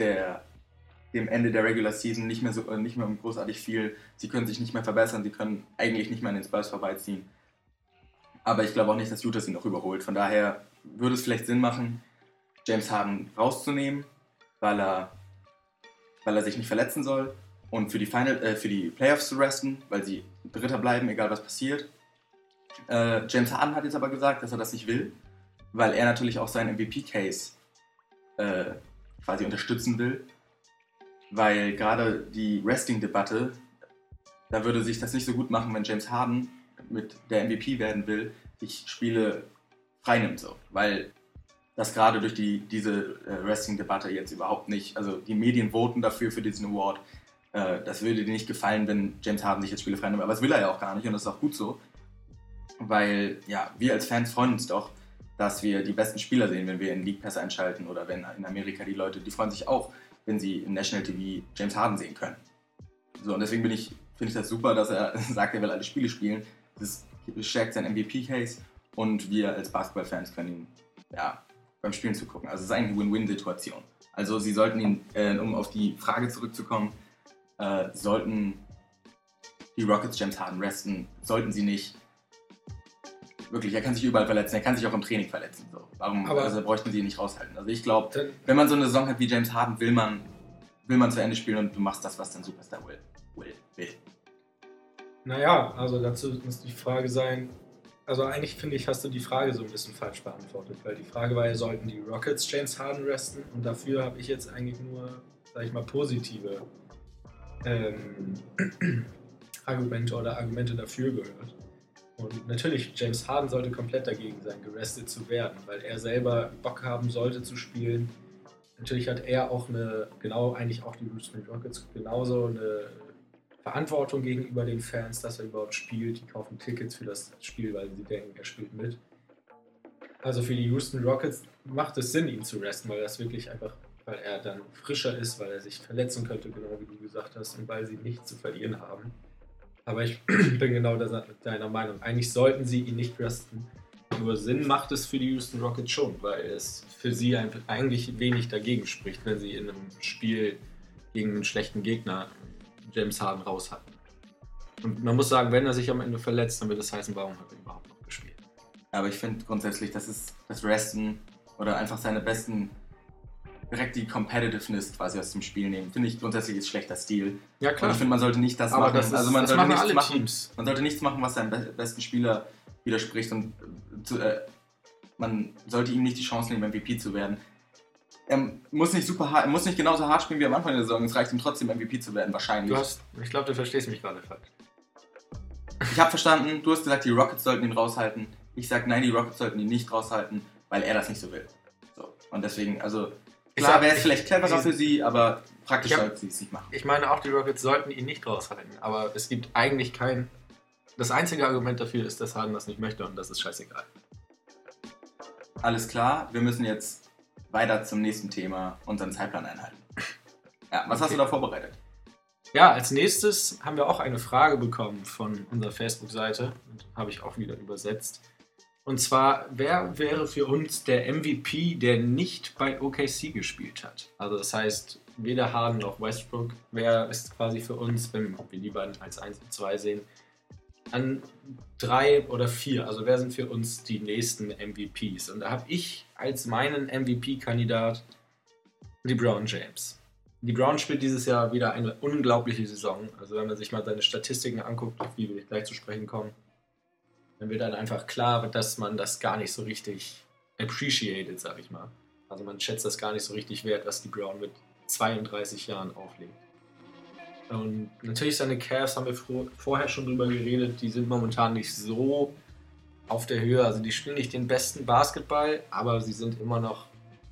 dem Ende der Regular Season nicht mehr um großartig viel. Sie können sich nicht mehr verbessern, sie können eigentlich nicht mehr an den Spurs vorbeiziehen. Aber ich glaube auch nicht, dass Utah sie noch überholt. Von daher würde es vielleicht Sinn machen, James Harden rauszunehmen, weil er sich nicht verletzen soll und für die Playoffs zu resten, weil sie Dritter bleiben, egal was passiert. James Harden hat jetzt aber gesagt, dass er das nicht will, weil er natürlich auch seinen MVP-Case quasi unterstützen will, weil gerade die Resting-Debatte, da würde sich das nicht so gut machen, wenn James Harden mit der MVP werden will, sich Spiele freinimmt, so, weil das gerade durch diese Resting-Debatte jetzt überhaupt nicht, also die Medien voten dafür für diesen Award, das würde dir nicht gefallen, wenn James Harden sich jetzt Spiele freinimmt, aber das will er ja auch gar nicht und das ist auch gut so, weil ja, wir als Fans freuen uns doch, dass wir die besten Spieler sehen, wenn wir in League Pass einschalten oder wenn in Amerika die Leute, die freuen sich auch, wenn sie im National TV James Harden sehen können. So, und deswegen finde ich das super, dass er sagt, er will alle Spiele spielen. Das stärkt sein MVP-Case und wir als Basketballfans können ihn beim Spielen zu gucken. Also es ist eigentlich eine Win-Win-Situation. Also sie sollten ihn, um auf die Frage zurückzukommen, sollten die Rockets James Harden resten, sollten sie nicht. Wirklich, er kann sich überall verletzen, er kann sich auch im Training verletzen. So. Warum bräuchten sie ihn nicht raushalten? Also ich glaube, wenn man so eine Saison hat wie James Harden, will man zu Ende spielen und du machst das, was dein Superstar will. Naja, also dazu muss die Frage sein, also eigentlich finde ich, hast du die Frage so ein bisschen falsch beantwortet, weil die Frage war ja, sollten die Rockets James Harden resten? Und dafür habe ich jetzt eigentlich nur, sag ich mal, positive Argumente dafür gehört. Und natürlich, James Harden sollte komplett dagegen sein, gerestet zu werden, weil er selber Bock haben sollte zu spielen. Natürlich hat er auch eigentlich auch die Houston Rockets genauso eine Verantwortung gegenüber den Fans, dass er überhaupt spielt. Die kaufen Tickets für das Spiel, weil sie denken, er spielt mit. Also für die Houston Rockets macht es Sinn, ihn zu resten, weil er dann frischer ist, weil er sich verletzen könnte, genau wie du gesagt hast, und weil sie nichts zu verlieren haben. Aber ich bin genau deiner Meinung. Eigentlich sollten sie ihn nicht resten. Nur Sinn macht es für die Houston Rockets schon, weil es für sie eigentlich wenig dagegen spricht, wenn sie in einem Spiel gegen einen schlechten Gegner James Harden raushalten. Und man muss sagen, wenn er sich am Ende verletzt, dann wird das heißen, warum hat er überhaupt noch gespielt? Aber ich finde grundsätzlich, das ist das Resten oder einfach seine besten, direkt die Competitiveness quasi aus dem Spiel nehmen. Finde ich grundsätzlich ist schlechter Stil. Ja, klar. Und ich finde, man sollte nicht das aber machen. Man sollte nichts machen, was seinem besten Spieler widerspricht. Und man sollte ihm nicht die Chance nehmen, MVP zu werden. Er muss nicht genauso hart spielen wie am Anfang der Saison. Es reicht ihm trotzdem, MVP zu werden, wahrscheinlich. Ich glaube, du verstehst mich gerade falsch. Ich habe verstanden, du hast gesagt, die Rockets sollten ihn raushalten. Ich sage, nein, die Rockets sollten ihn nicht raushalten, weil er das nicht so will. So. Und deswegen, also klar wäre es vielleicht cleverer für sie, aber praktisch sollten sie es nicht machen. Ich meine auch, die Rockets sollten ihn nicht raushalten, aber es gibt eigentlich das einzige Argument dafür ist, dass Harden das nicht möchte und das ist scheißegal. Alles klar, wir müssen jetzt weiter zum nächsten Thema unseren Zeitplan einhalten. Ja, was hast du da vorbereitet? Ja, als nächstes haben wir auch eine Frage bekommen von unserer Facebook-Seite, habe ich auch wieder übersetzt. Und zwar, wer wäre für uns der MVP, der nicht bei OKC gespielt hat? Also das heißt, weder Harden noch Westbrook. Wer ist quasi für uns, wenn wir die beiden als 1 und 2 sehen, an 3 oder 4? Also wer sind für uns die nächsten MVPs? Und da habe ich als meinen MVP-Kandidat LeBron James. LeBron spielt dieses Jahr wieder eine unglaubliche Saison. Also wenn man sich mal seine Statistiken anguckt, auf die wir gleich zu sprechen kommen, dann wird dann einfach klar, dass man das gar nicht so richtig appreciated, sag ich mal. Also man schätzt das gar nicht so richtig wert, was LeBron mit 32 Jahren auflegt. Und natürlich seine Cavs, haben wir vorher schon drüber geredet, die sind momentan nicht so auf der Höhe. Also die spielen nicht den besten Basketball, aber sie sind immer noch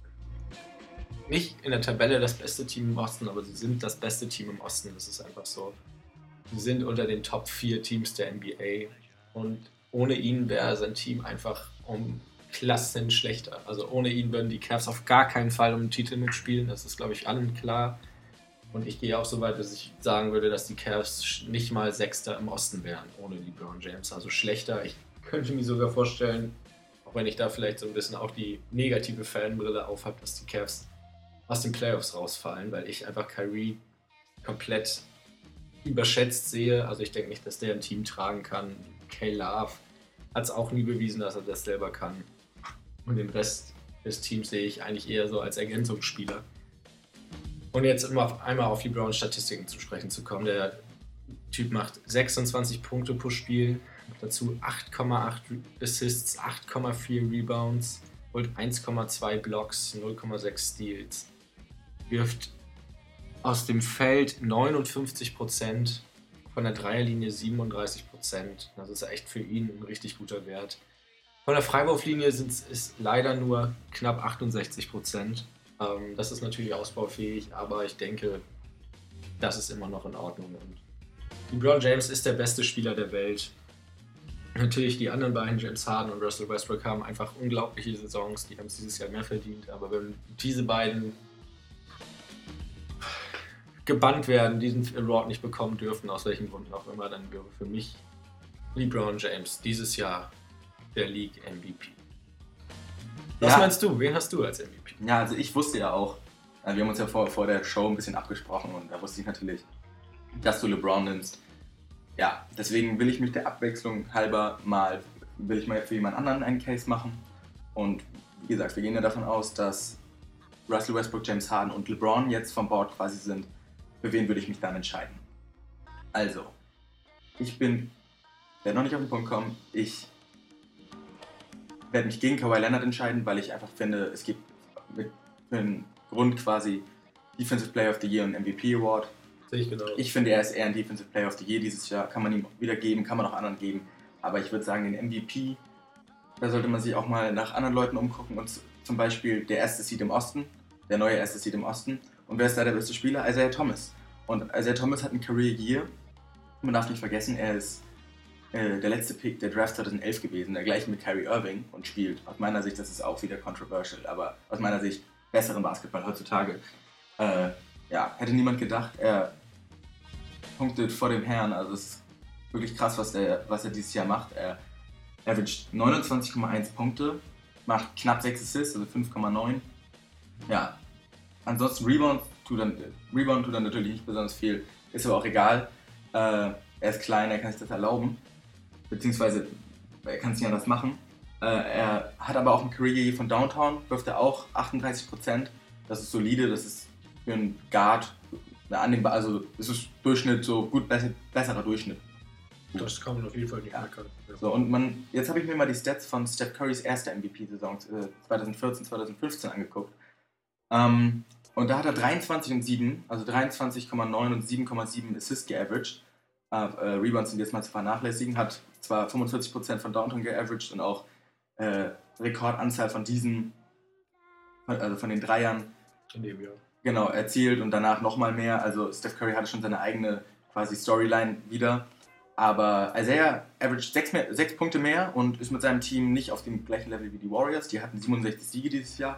nicht in der Tabelle das beste Team im Osten, aber sie sind das beste Team im Osten. Das ist einfach so. Sie sind unter den Top 4 Teams der NBA und ohne ihn wäre sein Team einfach um Klassen schlechter. Also ohne ihn würden die Cavs auf gar keinen Fall um den Titel mitspielen. Das ist, glaube ich, allen klar. Und ich gehe auch so weit, dass ich sagen würde, dass die Cavs nicht mal Sechster im Osten wären ohne LeBron James. Also schlechter. Ich könnte mir sogar vorstellen, auch wenn ich da vielleicht so ein bisschen auch die negative Fanbrille aufhabe, dass die Cavs aus den Playoffs rausfallen, weil ich einfach Kyrie komplett überschätzt sehe. Also ich denke nicht, dass der ein Team tragen kann. K-Love hat es auch nie bewiesen, dass er das selber kann. Und den Rest des Teams sehe ich eigentlich eher so als Ergänzungsspieler. Und jetzt einmal auf LeBrons Statistiken zu sprechen zu kommen. Der Typ macht 26 Punkte pro Spiel, dazu 8,8 Assists, 8,4 Rebounds, holt 1,2 Blocks, 0,6 Steals. Wirft aus dem Feld 59%, von der Dreierlinie 37%. Das ist echt für ihn ein richtig guter Wert. Von der Freiwurflinie ist leider nur knapp 68%. Das ist natürlich ausbaufähig, aber ich denke, das ist immer noch in Ordnung. Und LeBron James ist der beste Spieler der Welt. Natürlich die anderen beiden, James Harden und Russell Westbrook, haben einfach unglaubliche Saisons. Die haben es dieses Jahr mehr verdient. Aber wenn diese beiden gebannt werden, diesen Award nicht bekommen dürfen, aus welchen Gründen auch immer, dann wäre für mich LeBron James dieses Jahr der League MVP. Was meinst du? Wen hast du als MVP? Ja, also ich wusste ja auch, wir haben uns ja vor der Show ein bisschen abgesprochen und da wusste ich natürlich, dass du LeBron nimmst. Ja, deswegen will ich mich der Abwechslung halber mal für jemand anderen einen Case machen. Und wie gesagt, wir gehen ja davon aus, dass Russell Westbrook, James Harden und LeBron jetzt vom Board quasi sind. Für wen würde ich mich dann entscheiden? Also, werde noch nicht auf den Punkt kommen, ich werde mich gegen Kawhi Leonard entscheiden, weil ich einfach finde, es gibt für einen Grund quasi Defensive Player of the Year und MVP Award. Sehe ich genau. Ich finde, er ist eher ein Defensive Player of the Year dieses Jahr. Kann man ihm wieder geben, kann man auch anderen geben. Aber ich würde sagen, den MVP, da sollte man sich auch mal nach anderen Leuten umgucken. Und zum Beispiel der erste Seed im Osten, der neue erste Seed im Osten. Und wer ist da der beste Spieler? Isaiah Thomas. Und Isaiah Thomas hat ein Career Year. Man darf nicht vergessen, er ist der letzte Pick der Draft 2011 gewesen, der gleiche mit Kyrie Irving und spielt aus meiner Sicht, das ist auch wieder controversial, aber aus meiner Sicht besseren Basketball heutzutage. Hätte niemand gedacht, er punktet vor dem Herrn, also es ist wirklich krass, was er dieses Jahr macht. Er averaged 29,1 Punkte, macht knapp 6 Assists, also 5,9. Ja, ansonsten Rebound tut er natürlich nicht besonders viel, ist aber auch egal. Er ist klein, er kann sich das erlauben. Beziehungsweise er kann es nicht anders machen. Er hat aber auch ein Career von Downtown, wirft er auch 38%. Das ist solide, das ist für einen Guard annehmbar, also es ist Durchschnitt, so gut besserer Durchschnitt. Das kann man auf jeden Fall nicht meckern. Ja. So, und jetzt habe ich mir mal die Stats von Steph Currys erster MVP-Saison 2014, 2015 angeguckt. Und da hat er 23 und 7, also 23,9 und 7,7 Assists geaveraged. Rebounds sind jetzt mal zu vernachlässigen, hat zwar 45% von Downtown geaveraged und auch Rekordanzahl von diesen, also von den Dreiern in dem Jahr. Genau, erzielt und danach nochmal mehr. Also Steph Curry hatte schon seine eigene quasi Storyline wieder. Aber Isaiah averaged 6 Punkte mehr und ist mit seinem Team nicht auf dem gleichen Level wie die Warriors. Die hatten 67 Siege dieses Jahr.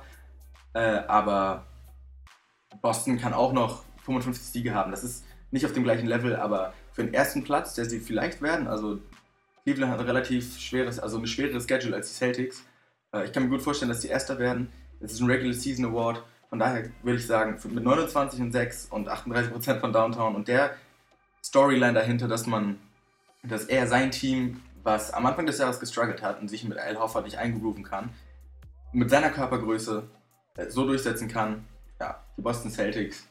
Aber Boston kann auch noch 55 Siege haben. Das ist nicht auf dem gleichen Level, aber für den ersten Platz, der sie vielleicht werden, also Cleveland hat ein relativ schweres, also eine schwerere Schedule als die Celtics. Ich kann mir gut vorstellen, dass die Erster werden. Es ist ein Regular Season Award. Von daher würde ich sagen, mit 29 und 6 und 38% von Downtown und der Storyline dahinter, dass er sein Team, was am Anfang des Jahres gestruggelt hat und sich mit Al Horford nicht eingrooven kann, mit seiner Körpergröße so durchsetzen kann, ja, die Boston Celtics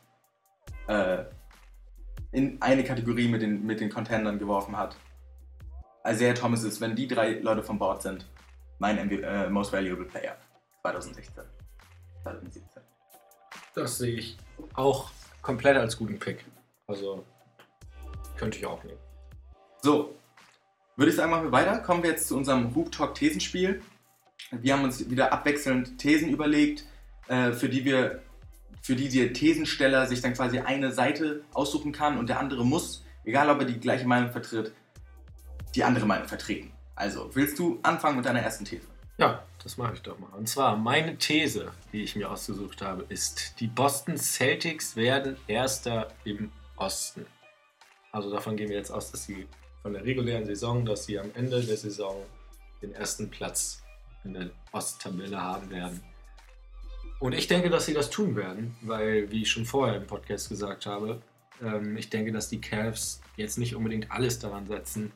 in eine Kategorie mit den Contendern geworfen hat. Isaiah Thomas ist, wenn die 3 Leute vom Board sind, mein Most Valuable Player 2016, 2017. Das sehe ich auch komplett als guten Pick. Also könnte ich auch nehmen. So, würde ich sagen, machen wir weiter. Kommen wir jetzt zu unserem Hoop Talk Thesenspiel. Wir haben uns wieder abwechselnd Thesen überlegt, für die der Thesensteller sich dann quasi eine Seite aussuchen kann und der andere muss, egal ob er die gleiche Meinung vertritt, die andere Meinung vertreten. Also, willst du anfangen mit deiner ersten These? Ja, das mache ich doch mal. Und zwar, meine These, die ich mir ausgesucht habe, ist, die Boston Celtics werden Erster im Osten. Also davon gehen wir jetzt aus, dass sie von der regulären Saison, dass sie am Ende der Saison den ersten Platz in der Osttabelle haben werden. Und ich denke, dass sie das tun werden, weil, wie ich schon vorher im Podcast gesagt habe, ich denke, dass die Cavs jetzt nicht unbedingt alles daran setzen,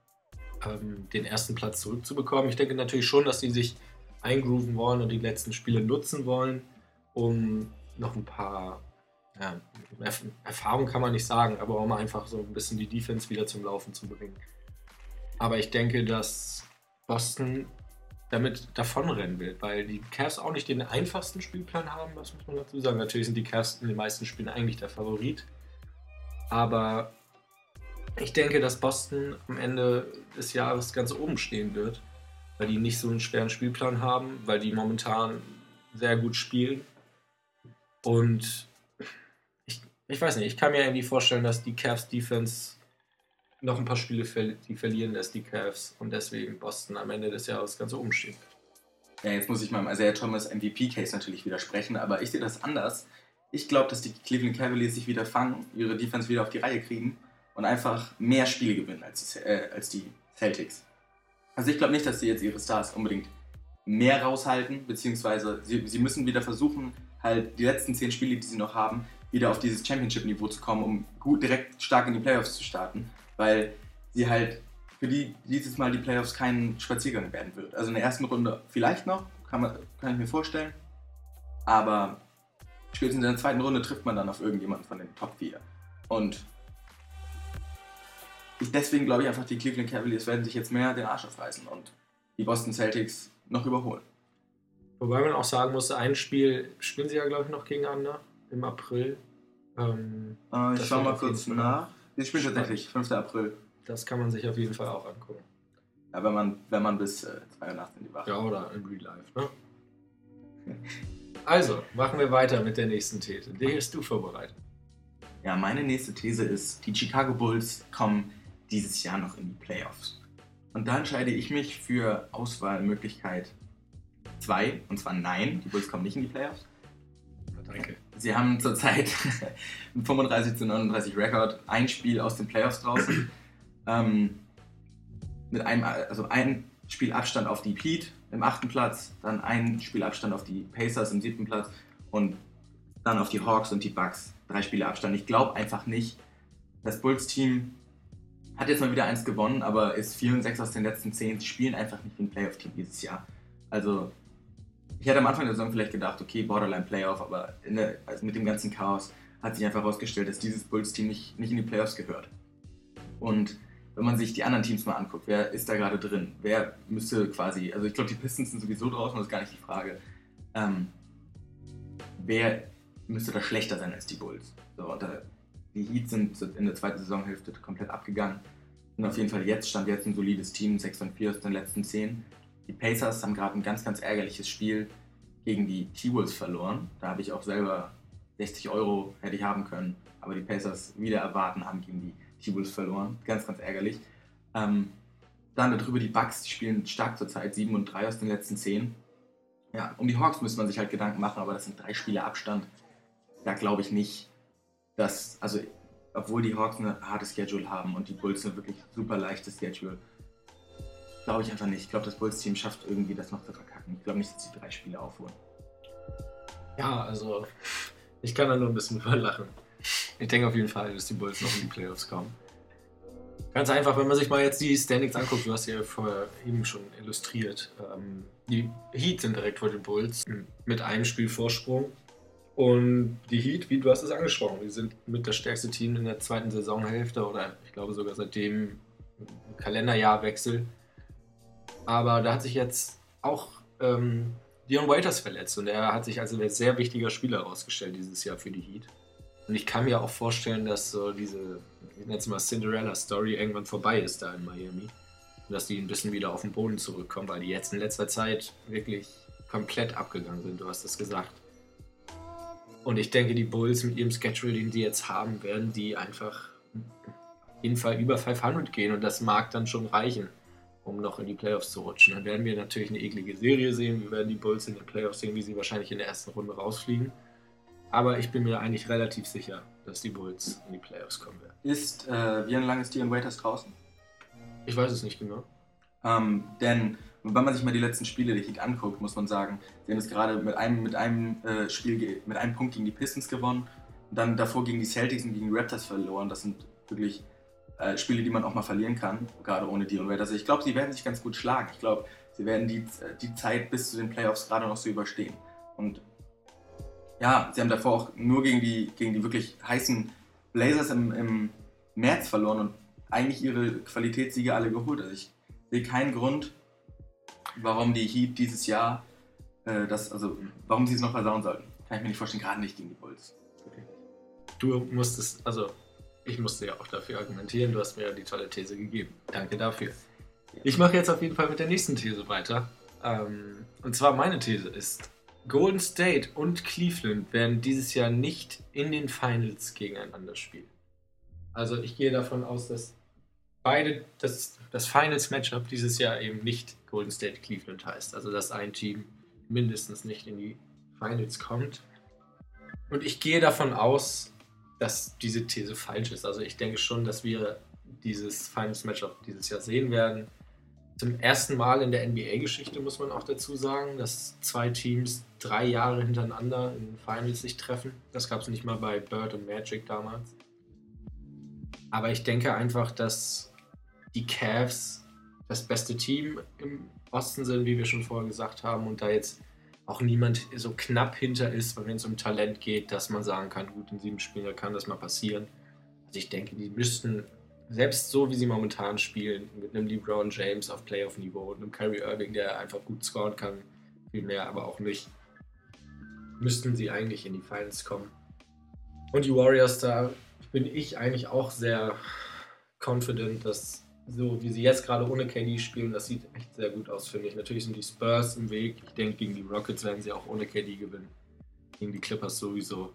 den ersten Platz zurückzubekommen. Ich denke natürlich schon, dass sie sich eingrooven wollen und die letzten Spiele nutzen wollen, um noch ein paar Erfahrung kann man nicht sagen, aber um einfach so ein bisschen die Defense wieder zum Laufen zu bringen. Aber ich denke, dass Boston damit davonrennen wird, weil die Cavs auch nicht den einfachsten Spielplan haben, das muss man dazu sagen. Natürlich sind die Cavs in den meisten Spielen eigentlich der Favorit, aber ich denke, dass Boston am Ende des Jahres ganz oben stehen wird, weil die nicht so einen schweren Spielplan haben, weil die momentan sehr gut spielen. Und ich weiß nicht, ich kann mir irgendwie vorstellen, dass die Cavs Defense noch ein paar Spiele verlieren lässt, die Cavs, und deswegen Boston am Ende des Jahres ganz oben stehen wird. Ja, jetzt muss ich meinem Isaiah Thomas MVP-Case natürlich widersprechen, aber ich sehe das anders. Ich glaube, dass die Cleveland Cavaliers sich wieder fangen, ihre Defense wieder auf die Reihe kriegen und einfach mehr Spiele gewinnen als die Celtics. Also ich glaube nicht, dass sie jetzt ihre Stars unbedingt mehr raushalten, beziehungsweise sie müssen wieder versuchen, halt die letzten 10 Spiele, die sie noch haben, wieder auf dieses Championship-Niveau zu kommen, um gut direkt stark in die Playoffs zu starten, weil sie halt für die dieses Mal die Playoffs kein Spaziergang werden wird. Also in der ersten Runde vielleicht noch, kann ich mir vorstellen, aber spätestens in der zweiten Runde trifft man dann auf irgendjemanden von den Top 4. Und deswegen glaube ich einfach, die Cleveland Cavaliers werden sich jetzt mehr den Arsch aufreißen und die Boston Celtics noch überholen. Wobei man auch sagen muss, ein Spiel spielen sie ja, glaube ich, noch gegeneinander im April. Ich schaue mal kurz nach. Sie spielen tatsächlich 5. April. Das kann man sich auf jeden Fall auch angucken. Ja, wenn man bis 2 Uhr nachts in die Wache. Ja, oder in Real Life, ne? Also, machen wir weiter mit der nächsten These. Die hast du vorbereitet. Ja, meine nächste These ist, die Chicago Bulls kommen dieses Jahr noch in die Playoffs. Und da entscheide ich mich für Auswahlmöglichkeit 2, und zwar nein, die Bulls kommen nicht in die Playoffs. Danke. Sie haben zurzeit einen 35-39 Rekord, ein Spiel aus den Playoffs draußen. Mit ein Spielabstand auf die Heat im 8. Platz, dann ein Spielabstand auf die Pacers im 7. Platz und dann auf die Hawks und die Bucks. 3 Spiele Abstand. Ich glaube einfach nicht, das Bulls-Team hat jetzt mal wieder eins gewonnen, aber ist 4 und 6 aus den letzten 10, spielen einfach nicht wie ein Playoff-Team dieses Jahr. Also ich hätte am Anfang der Saison vielleicht gedacht, okay, Borderline Playoff, aber mit dem ganzen Chaos hat sich einfach herausgestellt, dass dieses Bulls-Team nicht in die Playoffs gehört. Und wenn man sich die anderen Teams mal anguckt, wer ist da gerade drin? Wer müsste quasi, also ich glaube, die Pistons sind sowieso draußen, das ist gar nicht die Frage. Wer müsste da schlechter sein als die Bulls? So, und die Heat sind in der zweiten Saisonhälfte komplett abgegangen. Und auf jeden Fall stand jetzt ein solides Team, 6-4 aus den letzten 10. Die Pacers haben gerade ein ganz, ganz ärgerliches Spiel gegen die T-Wolves verloren. Da habe ich auch selber 60 € hätte ich haben können. Aber die Pacers wieder erwarten haben gegen die T-Wolves verloren. Ganz, ganz ärgerlich. Dann darüber die Bucks, die spielen stark zurzeit, 7-3 aus den letzten 10. Ja, um die Hawks müsste man sich halt Gedanken machen, aber das sind 3 Spiele Abstand. Da glaube ich nicht, dass, also obwohl die Hawks eine harte Schedule haben und die Bulls eine wirklich super leichte Schedule, glaube ich einfach nicht. Ich glaube, das Bulls-Team schafft irgendwie das noch zu verkacken. Ich glaube nicht, dass sie 3 Spiele aufholen. Ja, also ich kann da nur ein bisschen überlachen. Ich denke auf jeden Fall, dass die Bulls noch in die Playoffs kommen. Ganz einfach, wenn man sich mal jetzt die Standings anguckt, du hast ja vorher eben schon illustriert. Die Heat sind direkt vor den Bulls mit einem Spiel Vorsprung. Und die Heat, wie du hast es angesprochen, die sind mit das stärkste Team in der zweiten Saisonhälfte oder ich glaube sogar seit dem Kalenderjahrwechsel. Aber da hat sich jetzt auch Dion Waiters verletzt und er hat sich als ein sehr wichtiger Spieler herausgestellt dieses Jahr für die Heat. Und ich kann mir auch vorstellen, dass so diese, ich nenne es mal Cinderella-Story irgendwann vorbei ist da in Miami. Und dass die ein bisschen wieder auf den Boden zurückkommen, weil die jetzt in letzter Zeit wirklich komplett abgegangen sind, du hast es gesagt. Und ich denke, die Bulls mit ihrem Schedule, den die jetzt haben, werden die einfach auf jeden Fall über 500 gehen und das mag dann schon reichen, um noch in die Playoffs zu rutschen. Dann werden wir natürlich eine eklige Serie sehen, wir werden die Bulls in den Playoffs sehen, wie sie wahrscheinlich in der ersten Runde rausfliegen. Aber ich bin mir eigentlich relativ sicher, dass die Bulls in die Playoffs kommen werden. Wie lange ist Dion Waiters draußen? Ich weiß es nicht genau. Denn wenn man sich mal die letzten Spiele der Heat anguckt, muss man sagen, sie haben es gerade mit einem Punkt gegen die Pistons gewonnen und dann davor gegen die Celtics und gegen die Raptors verloren. Das sind wirklich Spiele, die man auch mal verlieren kann, gerade ohne Dion Waiters. Ich glaube, sie werden sich ganz gut schlagen. Ich glaube, sie werden die Zeit bis zu den Playoffs gerade noch so überstehen. Und ja, sie haben davor auch nur gegen die wirklich heißen Blazers im März verloren und eigentlich ihre Qualitätssiege alle geholt. Also ich sehe keinen Grund, warum die Heat dieses Jahr warum sie es noch versauen sollten. Kann ich mir nicht vorstellen, gerade nicht gegen die Bulls. Okay. Ich musste ja auch dafür argumentieren, du hast mir ja die tolle These gegeben. Danke dafür. Ich mache jetzt auf jeden Fall mit der nächsten These weiter. Und zwar meine These ist, Golden State und Cleveland werden dieses Jahr nicht in den Finals gegeneinander spielen. Also ich gehe davon aus, dass das Finals-Matchup dieses Jahr eben nicht Golden State Cleveland heißt. Also dass ein Team mindestens nicht in die Finals kommt. Und ich gehe davon aus, dass diese These falsch ist. Also ich denke schon, dass wir dieses Finals-Matchup dieses Jahr sehen werden. zum ersten Mal in der NBA-Geschichte, muss man auch dazu sagen, dass 2 Teams 3 Jahre hintereinander in den Finals sich treffen. Das gab es nicht mal bei Bird und Magic damals. Aber ich denke einfach, dass die Cavs das beste Team im Osten sind, wie wir schon vorher gesagt haben, und da jetzt auch niemand so knapp hinter ist, wenn es um Talent geht, dass man sagen kann, gut, in 7 Spielen, da kann das mal passieren. Also ich denke, die müssten, selbst so wie sie momentan spielen, mit einem LeBron James auf Playoff-Niveau und einem Kyrie Irving, der einfach gut scoren kann, viel mehr, aber auch nicht, müssten sie eigentlich in die Finals kommen. Und die Warriors, da bin ich eigentlich auch sehr confident, dass so wie sie jetzt gerade ohne KD spielen, das sieht echt sehr gut aus, finde ich. Natürlich sind die Spurs im Weg. Ich denke, gegen die Rockets werden sie auch ohne KD gewinnen. Gegen die Clippers sowieso.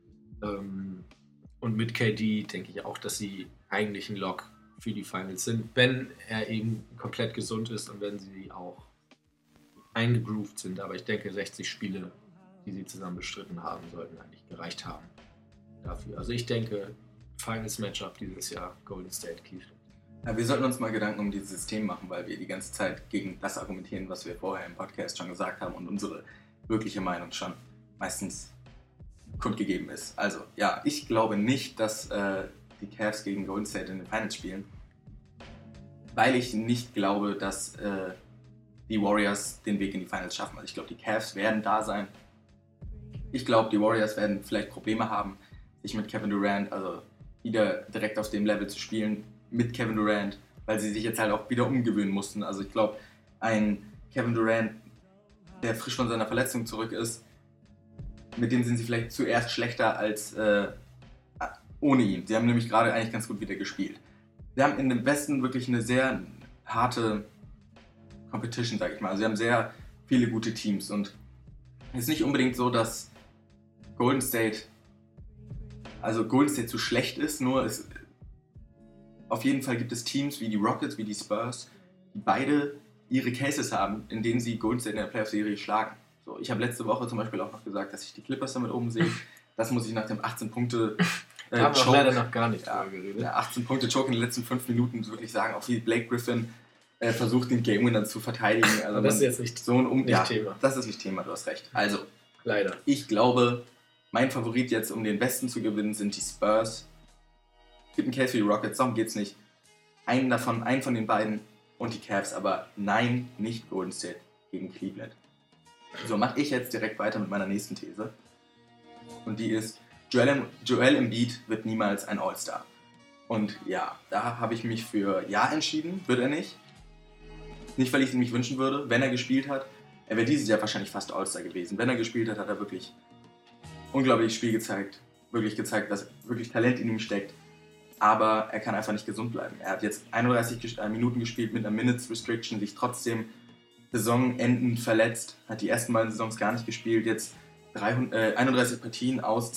Und mit KD denke ich auch, dass sie eigentlich ein Lock für die Finals sind, wenn er eben komplett gesund ist und wenn sie auch eingegroovt sind. Aber ich denke, 60 Spiele, die sie zusammen bestritten haben, sollten eigentlich gereicht haben dafür. Also ich denke, Finals-Matchup dieses Jahr, Golden State Cleveland. Ja, wir sollten uns mal Gedanken um dieses System machen, weil wir die ganze Zeit gegen das argumentieren, was wir vorher im Podcast schon gesagt haben und unsere wirkliche Meinung schon meistens kundgegeben ist. Also, ja, ich glaube nicht, dass die Cavs gegen Golden State in den Finals spielen, weil ich nicht glaube, dass die Warriors den Weg in die Finals schaffen. Also ich glaube, die Cavs werden da sein. Ich glaube, die Warriors werden vielleicht Probleme haben, sich mit Kevin Durant, also wieder direkt auf dem Level zu spielen, mit Kevin Durant, weil sie sich jetzt halt auch wieder umgewöhnen mussten. Also ich glaube, ein Kevin Durant, der frisch von seiner Verletzung zurück ist, mit dem sind sie vielleicht zuerst schlechter als ohne ihn. Sie haben nämlich gerade eigentlich ganz gut wieder gespielt. Sie haben in dem Westen wirklich eine sehr harte Competition, sag ich mal. Also sie haben sehr viele gute Teams und es ist nicht unbedingt so, dass Golden State zu schlecht ist, nur auf jeden Fall gibt es Teams wie die Rockets, wie die Spurs, die beide ihre Cases haben, in denen sie Golden State in der Playoff-Serie schlagen. So, ich habe letzte Woche zum Beispiel auch noch gesagt, dass ich die Clippers damit oben sehe. Das muss ich nach dem 18-Punkte Da haben wir leider noch gar nicht drüber geredet. Der 18-Punkte-Choke in den letzten 5 Minuten wirklich sagen, auch wie Blake Griffin versucht, den Game-Winner zu verteidigen. Also das ist jetzt nicht Thema. Das ist nicht Thema, du hast recht. Also, leider. Ich glaube, mein Favorit jetzt, um den Westen zu gewinnen, sind die Spurs. Es gibt einen Case für die Rockets, darum geht es nicht. Einen von den beiden und die Cavs, aber nein, nicht Golden State gegen Cleveland. So mache ich jetzt direkt weiter mit meiner nächsten These. Und die ist, Joel Embiid wird niemals ein All-Star. Und ja, da habe ich mich für ja entschieden, wird er nicht. Nicht, weil ich es mich wünschen würde, wenn er gespielt hat. Er wäre dieses Jahr wahrscheinlich fast All-Star gewesen. Wenn er gespielt hat, hat er wirklich unglaublich Spiel gezeigt. Wirklich gezeigt, dass wirklich Talent in ihm steckt. Aber er kann einfach nicht gesund bleiben. Er hat jetzt 31 Minuten gespielt mit einer Minutes Restriction, sich trotzdem saisonendend verletzt, hat die ersten beiden Saisons gar nicht gespielt, jetzt 31 Partien aus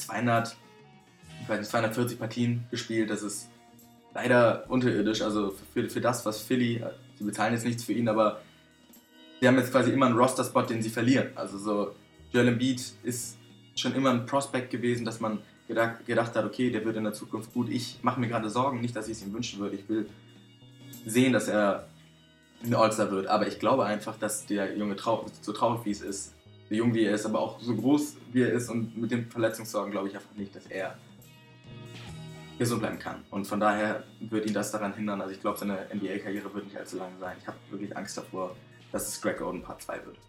240 Partien gespielt, das ist leider unterirdisch, also für das, was Philly, sie bezahlen jetzt nichts für ihn, aber sie haben jetzt quasi immer einen Roster-Spot, den sie verlieren, also so, Joel Embiid ist schon immer ein Prospect gewesen, dass man gedacht hat, okay, der wird in der Zukunft gut, ich mache mir gerade Sorgen, nicht, dass ich es ihm wünschen würde, ich will sehen, dass er ein All-Star wird, aber ich glaube einfach, dass der Junge so traurig wie es ist, so jung wie er ist, aber auch so groß wie er ist und mit den Verletzungssorgen glaube ich einfach nicht, dass er gesund bleiben kann. Und von daher wird ihn das daran hindern, also ich glaube, seine NBA-Karriere wird nicht allzu lang sein. Ich habe wirklich Angst davor, dass es Greg Oden Part 2 wird.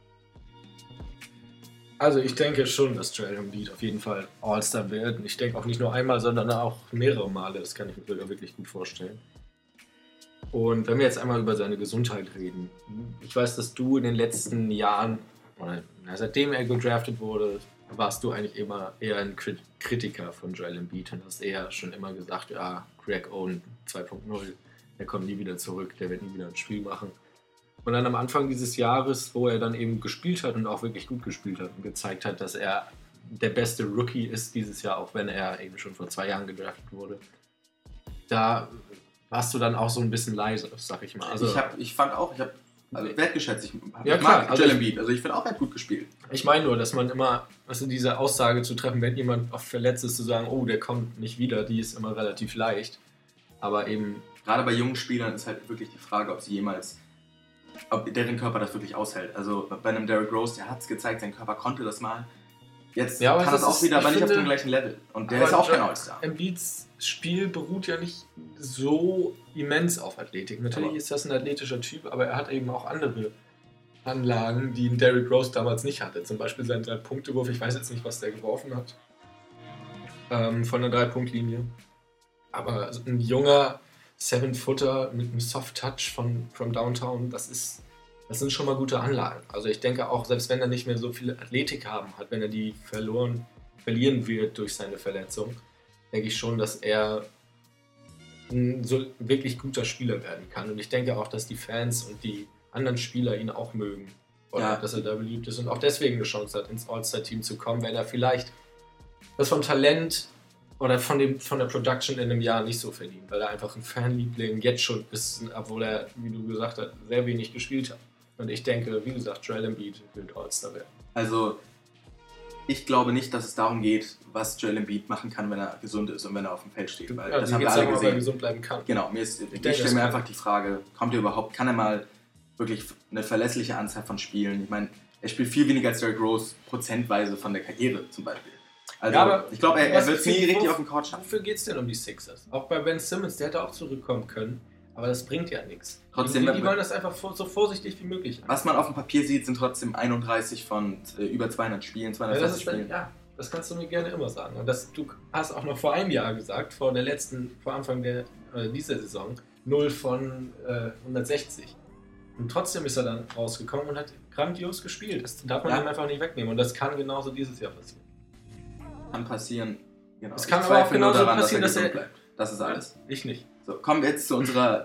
Also ich denke schon, dass Joel Embiid auf jeden Fall All-Star wird. Und ich denke auch nicht nur einmal, sondern auch mehrere Male. Das kann ich mir sogar wirklich gut vorstellen. Und wenn wir jetzt einmal über seine Gesundheit reden. Ich weiß, dass du in den letzten Jahren, oder seitdem er gedraftet wurde, warst du eigentlich immer eher ein Kritiker von Joel Embiid und hast eher schon immer gesagt, ja, Greg Oden 2.0, der kommt nie wieder zurück, der wird nie wieder ein Spiel machen. Und dann am Anfang dieses Jahres, wo er dann eben gespielt hat und auch wirklich gut gespielt hat und gezeigt hat, dass er der beste Rookie ist dieses Jahr, auch wenn er eben schon vor 2 Jahren gedraftet wurde, da warst du dann auch so ein bisschen leise, sag ich mal. Also, ich fand auch, wertgeschätzt, ich klar, mag Joel Embiid, also ich finde auch, er hat gut gespielt. Ich meine nur, dass man immer, also diese Aussage zu treffen, wenn jemand oft verletzt ist, zu sagen, oh, der kommt nicht wieder, die ist immer relativ leicht. Aber eben... Gerade bei jungen Spielern ist halt wirklich die Frage, ob sie jemals ob deren Körper das wirklich aushält. Also bei einem Derrick Rose, der hat es gezeigt, sein Körper konnte das mal. Jetzt kann das auch wieder, aber nicht auf dem gleichen Level. Und der ist auch kein All-Star. Embiids Spiel beruht ja nicht so immens auf Athletik. Natürlich ist das ein athletischer Typ, aber er hat eben auch andere Anlagen, die ein Derrick Rose damals nicht hatte. Zum Beispiel sein 3-Punkte-Wurf. Ich weiß jetzt nicht, was der geworfen hat. Von der 3-Punkt-Linie. Aber ein junger 7-Footer mit einem Soft-Touch from Downtown, das sind schon mal gute Anlagen. Also ich denke auch, selbst wenn er nicht mehr so viel Athletik haben hat, wenn er die verlieren wird durch seine Verletzung, denke ich schon, dass er ein so wirklich guter Spieler werden kann. Und ich denke auch, dass die Fans und die anderen Spieler ihn auch mögen. Oder dass er da beliebt ist und auch deswegen eine Chance hat, ins All-Star-Team zu kommen, wenn er vielleicht das vom Talent oder von der Production in einem Jahr nicht so verdient, weil er einfach ein Fanliebling jetzt schon ist, obwohl er, wie du gesagt hast, sehr wenig gespielt hat. Und ich denke, wie gesagt, Joel Embiid wird All-Star werden. Also, ich glaube nicht, dass es darum geht, was Joel Embiid machen kann, wenn er gesund ist und wenn er auf dem Feld steht. Weil das haben wir alle gesehen. Ob er gesund bleiben kann. Genau, ich stelle mir einfach die Frage, kann er mal wirklich eine verlässliche Anzahl von Spielen? Ich meine, er spielt viel weniger als Derrick Rose prozentweise von der Karriere zum Beispiel. Also, ja, ich glaube, er wird nie richtig auf den Court schaffen. Wofür geht es denn um die Sixers? Auch bei Ben Simmons, der hätte auch zurückkommen können. Aber das bringt ja nichts. Trotzdem, die wollen das einfach so vorsichtig wie möglich. Was man auf dem Papier sieht, sind trotzdem 31 von über 200 Spielen, 240 Spielen. Ja, das kannst du mir gerne immer sagen. Und du hast auch noch vor einem Jahr gesagt, vor Anfang dieser Saison, 0 von 160. Und trotzdem ist er dann rausgekommen und hat grandios gespielt. Das darf man ihm einfach nicht wegnehmen. Und das kann genauso dieses Jahr passieren. Kann passieren, genau. Es kann aber auch genauso passieren, dass er bleibt. Das ist alles. Ich nicht. So, kommen wir jetzt zu unserer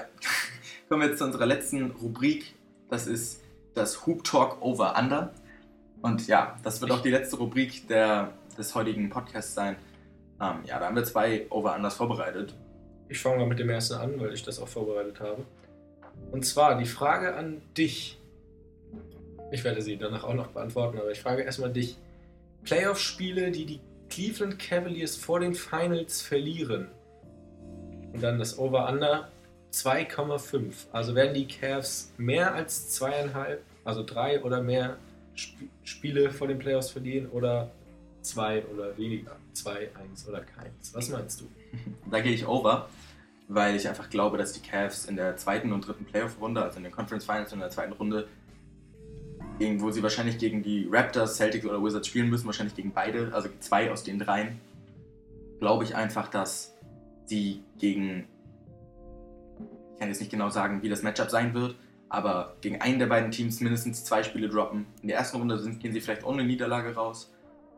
letzten Rubrik. Das ist das Hoop Talk Over Under. Und ja, das wird auch die letzte Rubrik des heutigen Podcasts sein. Da haben wir 2 Over Unders vorbereitet. Ich fange mal mit dem ersten an, weil ich das auch vorbereitet habe. Und zwar die Frage an dich. Ich werde sie danach auch noch beantworten, aber ich frage erstmal dich. Playoff-Spiele, die Cleveland Cavaliers vor den Finals verlieren. Und dann das Over-Under 2,5. Also werden die Cavs mehr als 2,5, also 3 oder mehr Spiele vor den Playoffs verlieren oder 2 oder weniger. 2, 1 oder keins. Was meinst du? Da gehe ich over, weil ich einfach glaube, dass die Cavs in der 2. und 3. Playoff-Runde, also in den Conference Finals und in der 2. Runde, wo sie wahrscheinlich gegen die Raptors, Celtics oder Wizards spielen müssen, wahrscheinlich gegen beide, also 2 aus den 3, glaube ich einfach, dass sie gegen, ich kann jetzt nicht genau sagen, wie das Matchup sein wird, aber gegen einen der beiden Teams mindestens 2 Spiele droppen. In der ersten Runde gehen sie vielleicht ohne Niederlage raus.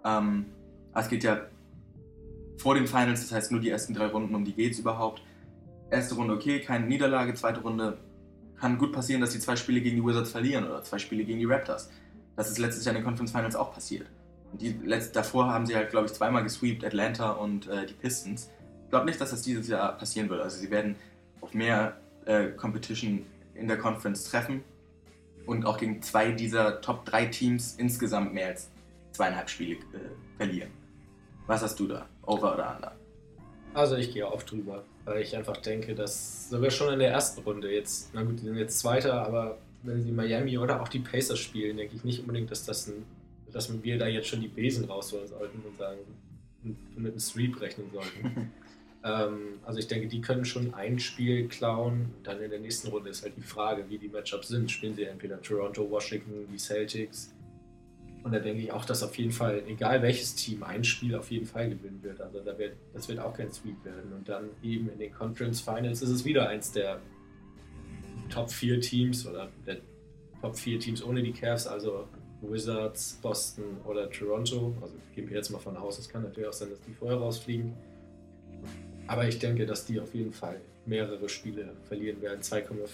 Es geht ja vor den Finals, das heißt nur die ersten 3 Runden, um die geht es überhaupt. Erste Runde okay, keine Niederlage, zweite Runde kann gut passieren, dass die 2 Spiele gegen die Wizards verlieren oder 2 Spiele gegen die Raptors. Das ist letztes Jahr in den Conference Finals auch passiert. Und davor haben sie halt, glaube ich, 2-mal gesweept, Atlanta und die Pistons. Ich glaube nicht, dass das dieses Jahr passieren wird. Also sie werden auf mehr Competition in der Conference treffen und auch gegen 2 dieser Top 3 Teams insgesamt mehr als 2,5 Spiele verlieren. Was hast du da? Over oder Under? Also ich gehe auch drüber, weil ich einfach denke, dass sogar schon in der ersten Runde jetzt, na gut, die sind jetzt Zweiter, aber wenn sie Miami oder auch die Pacers spielen, denke ich nicht unbedingt, dass wir da jetzt schon die Besen rausholen sollten und sagen, mit einem Sweep rechnen sollten. Also ich denke, die können schon ein Spiel klauen. Dann in der nächsten Runde ist halt die Frage, wie die Matchups sind. Spielen sie entweder Toronto, Washington, die Celtics? Und da denke ich auch, dass auf jeden Fall, egal welches Team, ein Spiel auf jeden Fall gewinnen wird. Also das wird auch kein Sweep werden. Und dann eben in den Conference Finals ist es wieder eins der Top 4 Teams oder der Top 4 Teams ohne die Cavs, also Wizards, Boston oder Toronto. Also gehen wir jetzt mal von aus, es kann natürlich auch sein, dass die vorher rausfliegen. Aber ich denke, dass die auf jeden Fall mehrere Spiele verlieren werden. 2,5.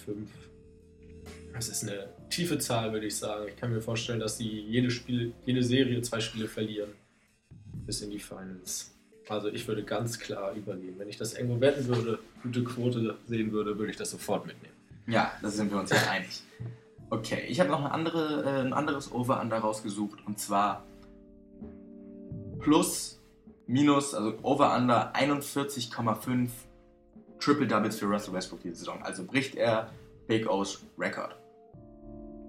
Das ist eine tiefe Zahl, würde ich sagen. Ich kann mir vorstellen, dass sie jede Serie 2 Spiele verlieren. Bis in die Finals. Also ich würde ganz klar übernehmen. Wenn ich das irgendwo wetten würde, gute Quote sehen würde, würde ich das sofort mitnehmen. Ja, da sind wir uns ja einig. Okay, ich habe noch ein anderes Over-Under rausgesucht. Und zwar Plus-Minus, also Over-Under 41,5 Triple-Doubles für Russell Westbrook diese Saison. Also bricht er Big O's Rekord.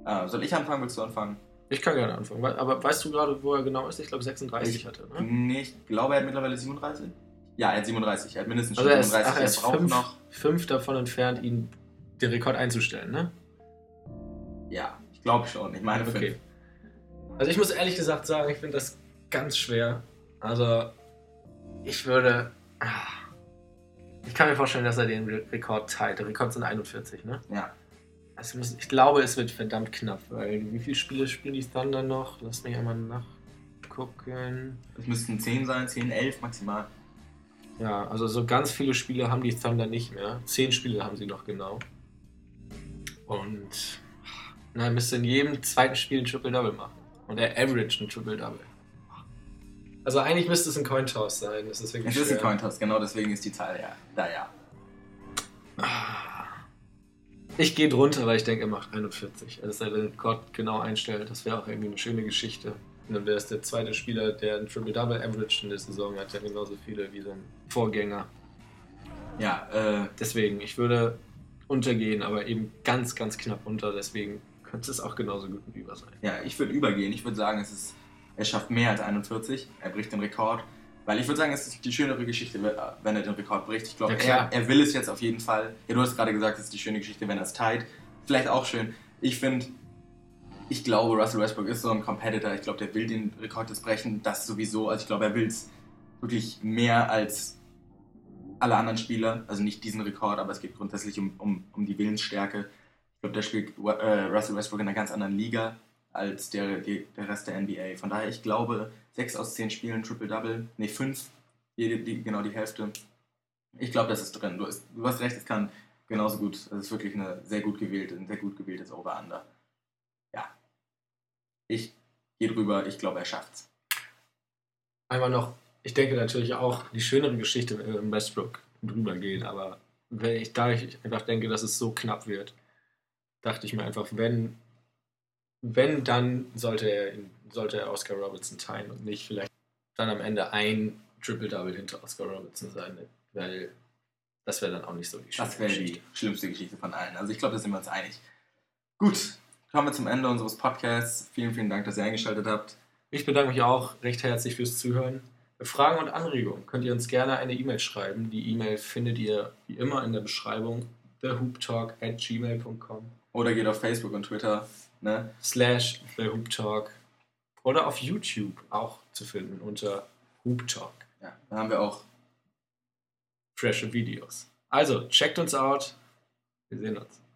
Soll ich anfangen? Willst du anfangen? Ich kann gerne anfangen. Aber weißt du gerade, wo er genau ist? Ich glaube 36 hatte, ne? Nee, ich glaube, er hat mittlerweile 37. Ja, er hat 37. Er hat mindestens Also schon er ist, 37. er ist er braucht noch. fünf davon entfernt, ihn den Rekord einzustellen, ne? Ja, ich glaube schon. Ich meine 5. Okay. Also ich muss ehrlich gesagt sagen, ich finde das ganz schwer. Also ich würde... Ich kann mir vorstellen, dass er den Rekord teilt. Der Rekord sind 41, ne? Ja. Also ich glaube, es wird verdammt knapp, weil wie viele Spiele spielen die Thunder noch? Lass mich einmal nachgucken. Es müssten 10 sein, 10, 11 maximal. Ja, also so ganz viele Spiele haben die Thunder nicht mehr. 10 Spiele haben sie noch genau. Und er müsste in jedem zweiten Spiel ein Triple-Double machen. Und er average ein Triple-Double. Also eigentlich müsste es ein Cointoss sein. Das ist wirklich Es ist schwer. ein Cointoss, genau deswegen ist die Zahl ja. Ich gehe drunter, weil ich denke, er macht 41. Dass er den Rekord genau einstellt, das wäre auch irgendwie eine schöne Geschichte. Und dann wäre es der zweite Spieler, der ein Triple-Double average in der Saison hat, der genauso viele wie sein Vorgänger. Ja, Deswegen, ich würde untergehen, aber eben ganz, ganz knapp unter. Deswegen könnte es auch genauso gut ein Über sein. ja, ich würde übergehen. Ich würde sagen, er schafft mehr als 41. Er bricht den Rekord. Weil ich würde sagen, es ist die schönere Geschichte, wenn er den Rekord bricht. Ich glaube, Ja, er will es jetzt auf jeden Fall. Ja, du hast gerade gesagt, es ist die schöne Geschichte, wenn er es teilt. Vielleicht auch schön. Ich glaube, Russell Westbrook ist so ein Competitor. Ich glaube, der will den Rekord jetzt brechen. Das sowieso. Also ich glaube, er will es wirklich mehr als alle anderen Spieler. Also nicht diesen Rekord, aber es geht grundsätzlich um die Willensstärke. Ich glaube, da spielt Russell Westbrook in einer ganz anderen Liga als der Rest der NBA. Von daher, ich glaube, 6 aus 10 Spielen Triple-Double, nee, 5, genau die Hälfte. Ich glaube, das ist drin. Du hast recht, es kann genauso gut, es ist wirklich ein sehr gut gewähltes Over-Under. Ja. Ich gehe drüber, ich glaube, er schafft's. Einmal noch, ich denke natürlich auch, die schönere Geschichte im Westbrook drüber geht, aber da ich einfach denke, dass es so knapp wird, dachte ich mir einfach, wenn dann sollte er Oscar Robertson teilen und nicht vielleicht dann am Ende ein Triple-Double hinter Oscar Robertson sein, weil das wäre dann auch nicht so die Das wäre die schlimmste Geschichte von allen. Also ich glaube, da sind wir uns einig. Gut, kommen wir zum Ende unseres Podcasts. Vielen, vielen Dank, dass ihr eingeschaltet habt. Ich bedanke mich auch recht herzlich fürs Zuhören. Für Fragen und Anregungen könnt ihr uns gerne eine E-Mail schreiben. Die E-Mail findet ihr wie immer in der Beschreibung thehooptalk@gmail.com Oder geht auf Facebook und Twitter, ne? /thehooptalk oder auf YouTube auch zu finden unter hooptalk. Ja, da haben wir auch Frische Videos. Also, checkt uns out. Wir sehen uns.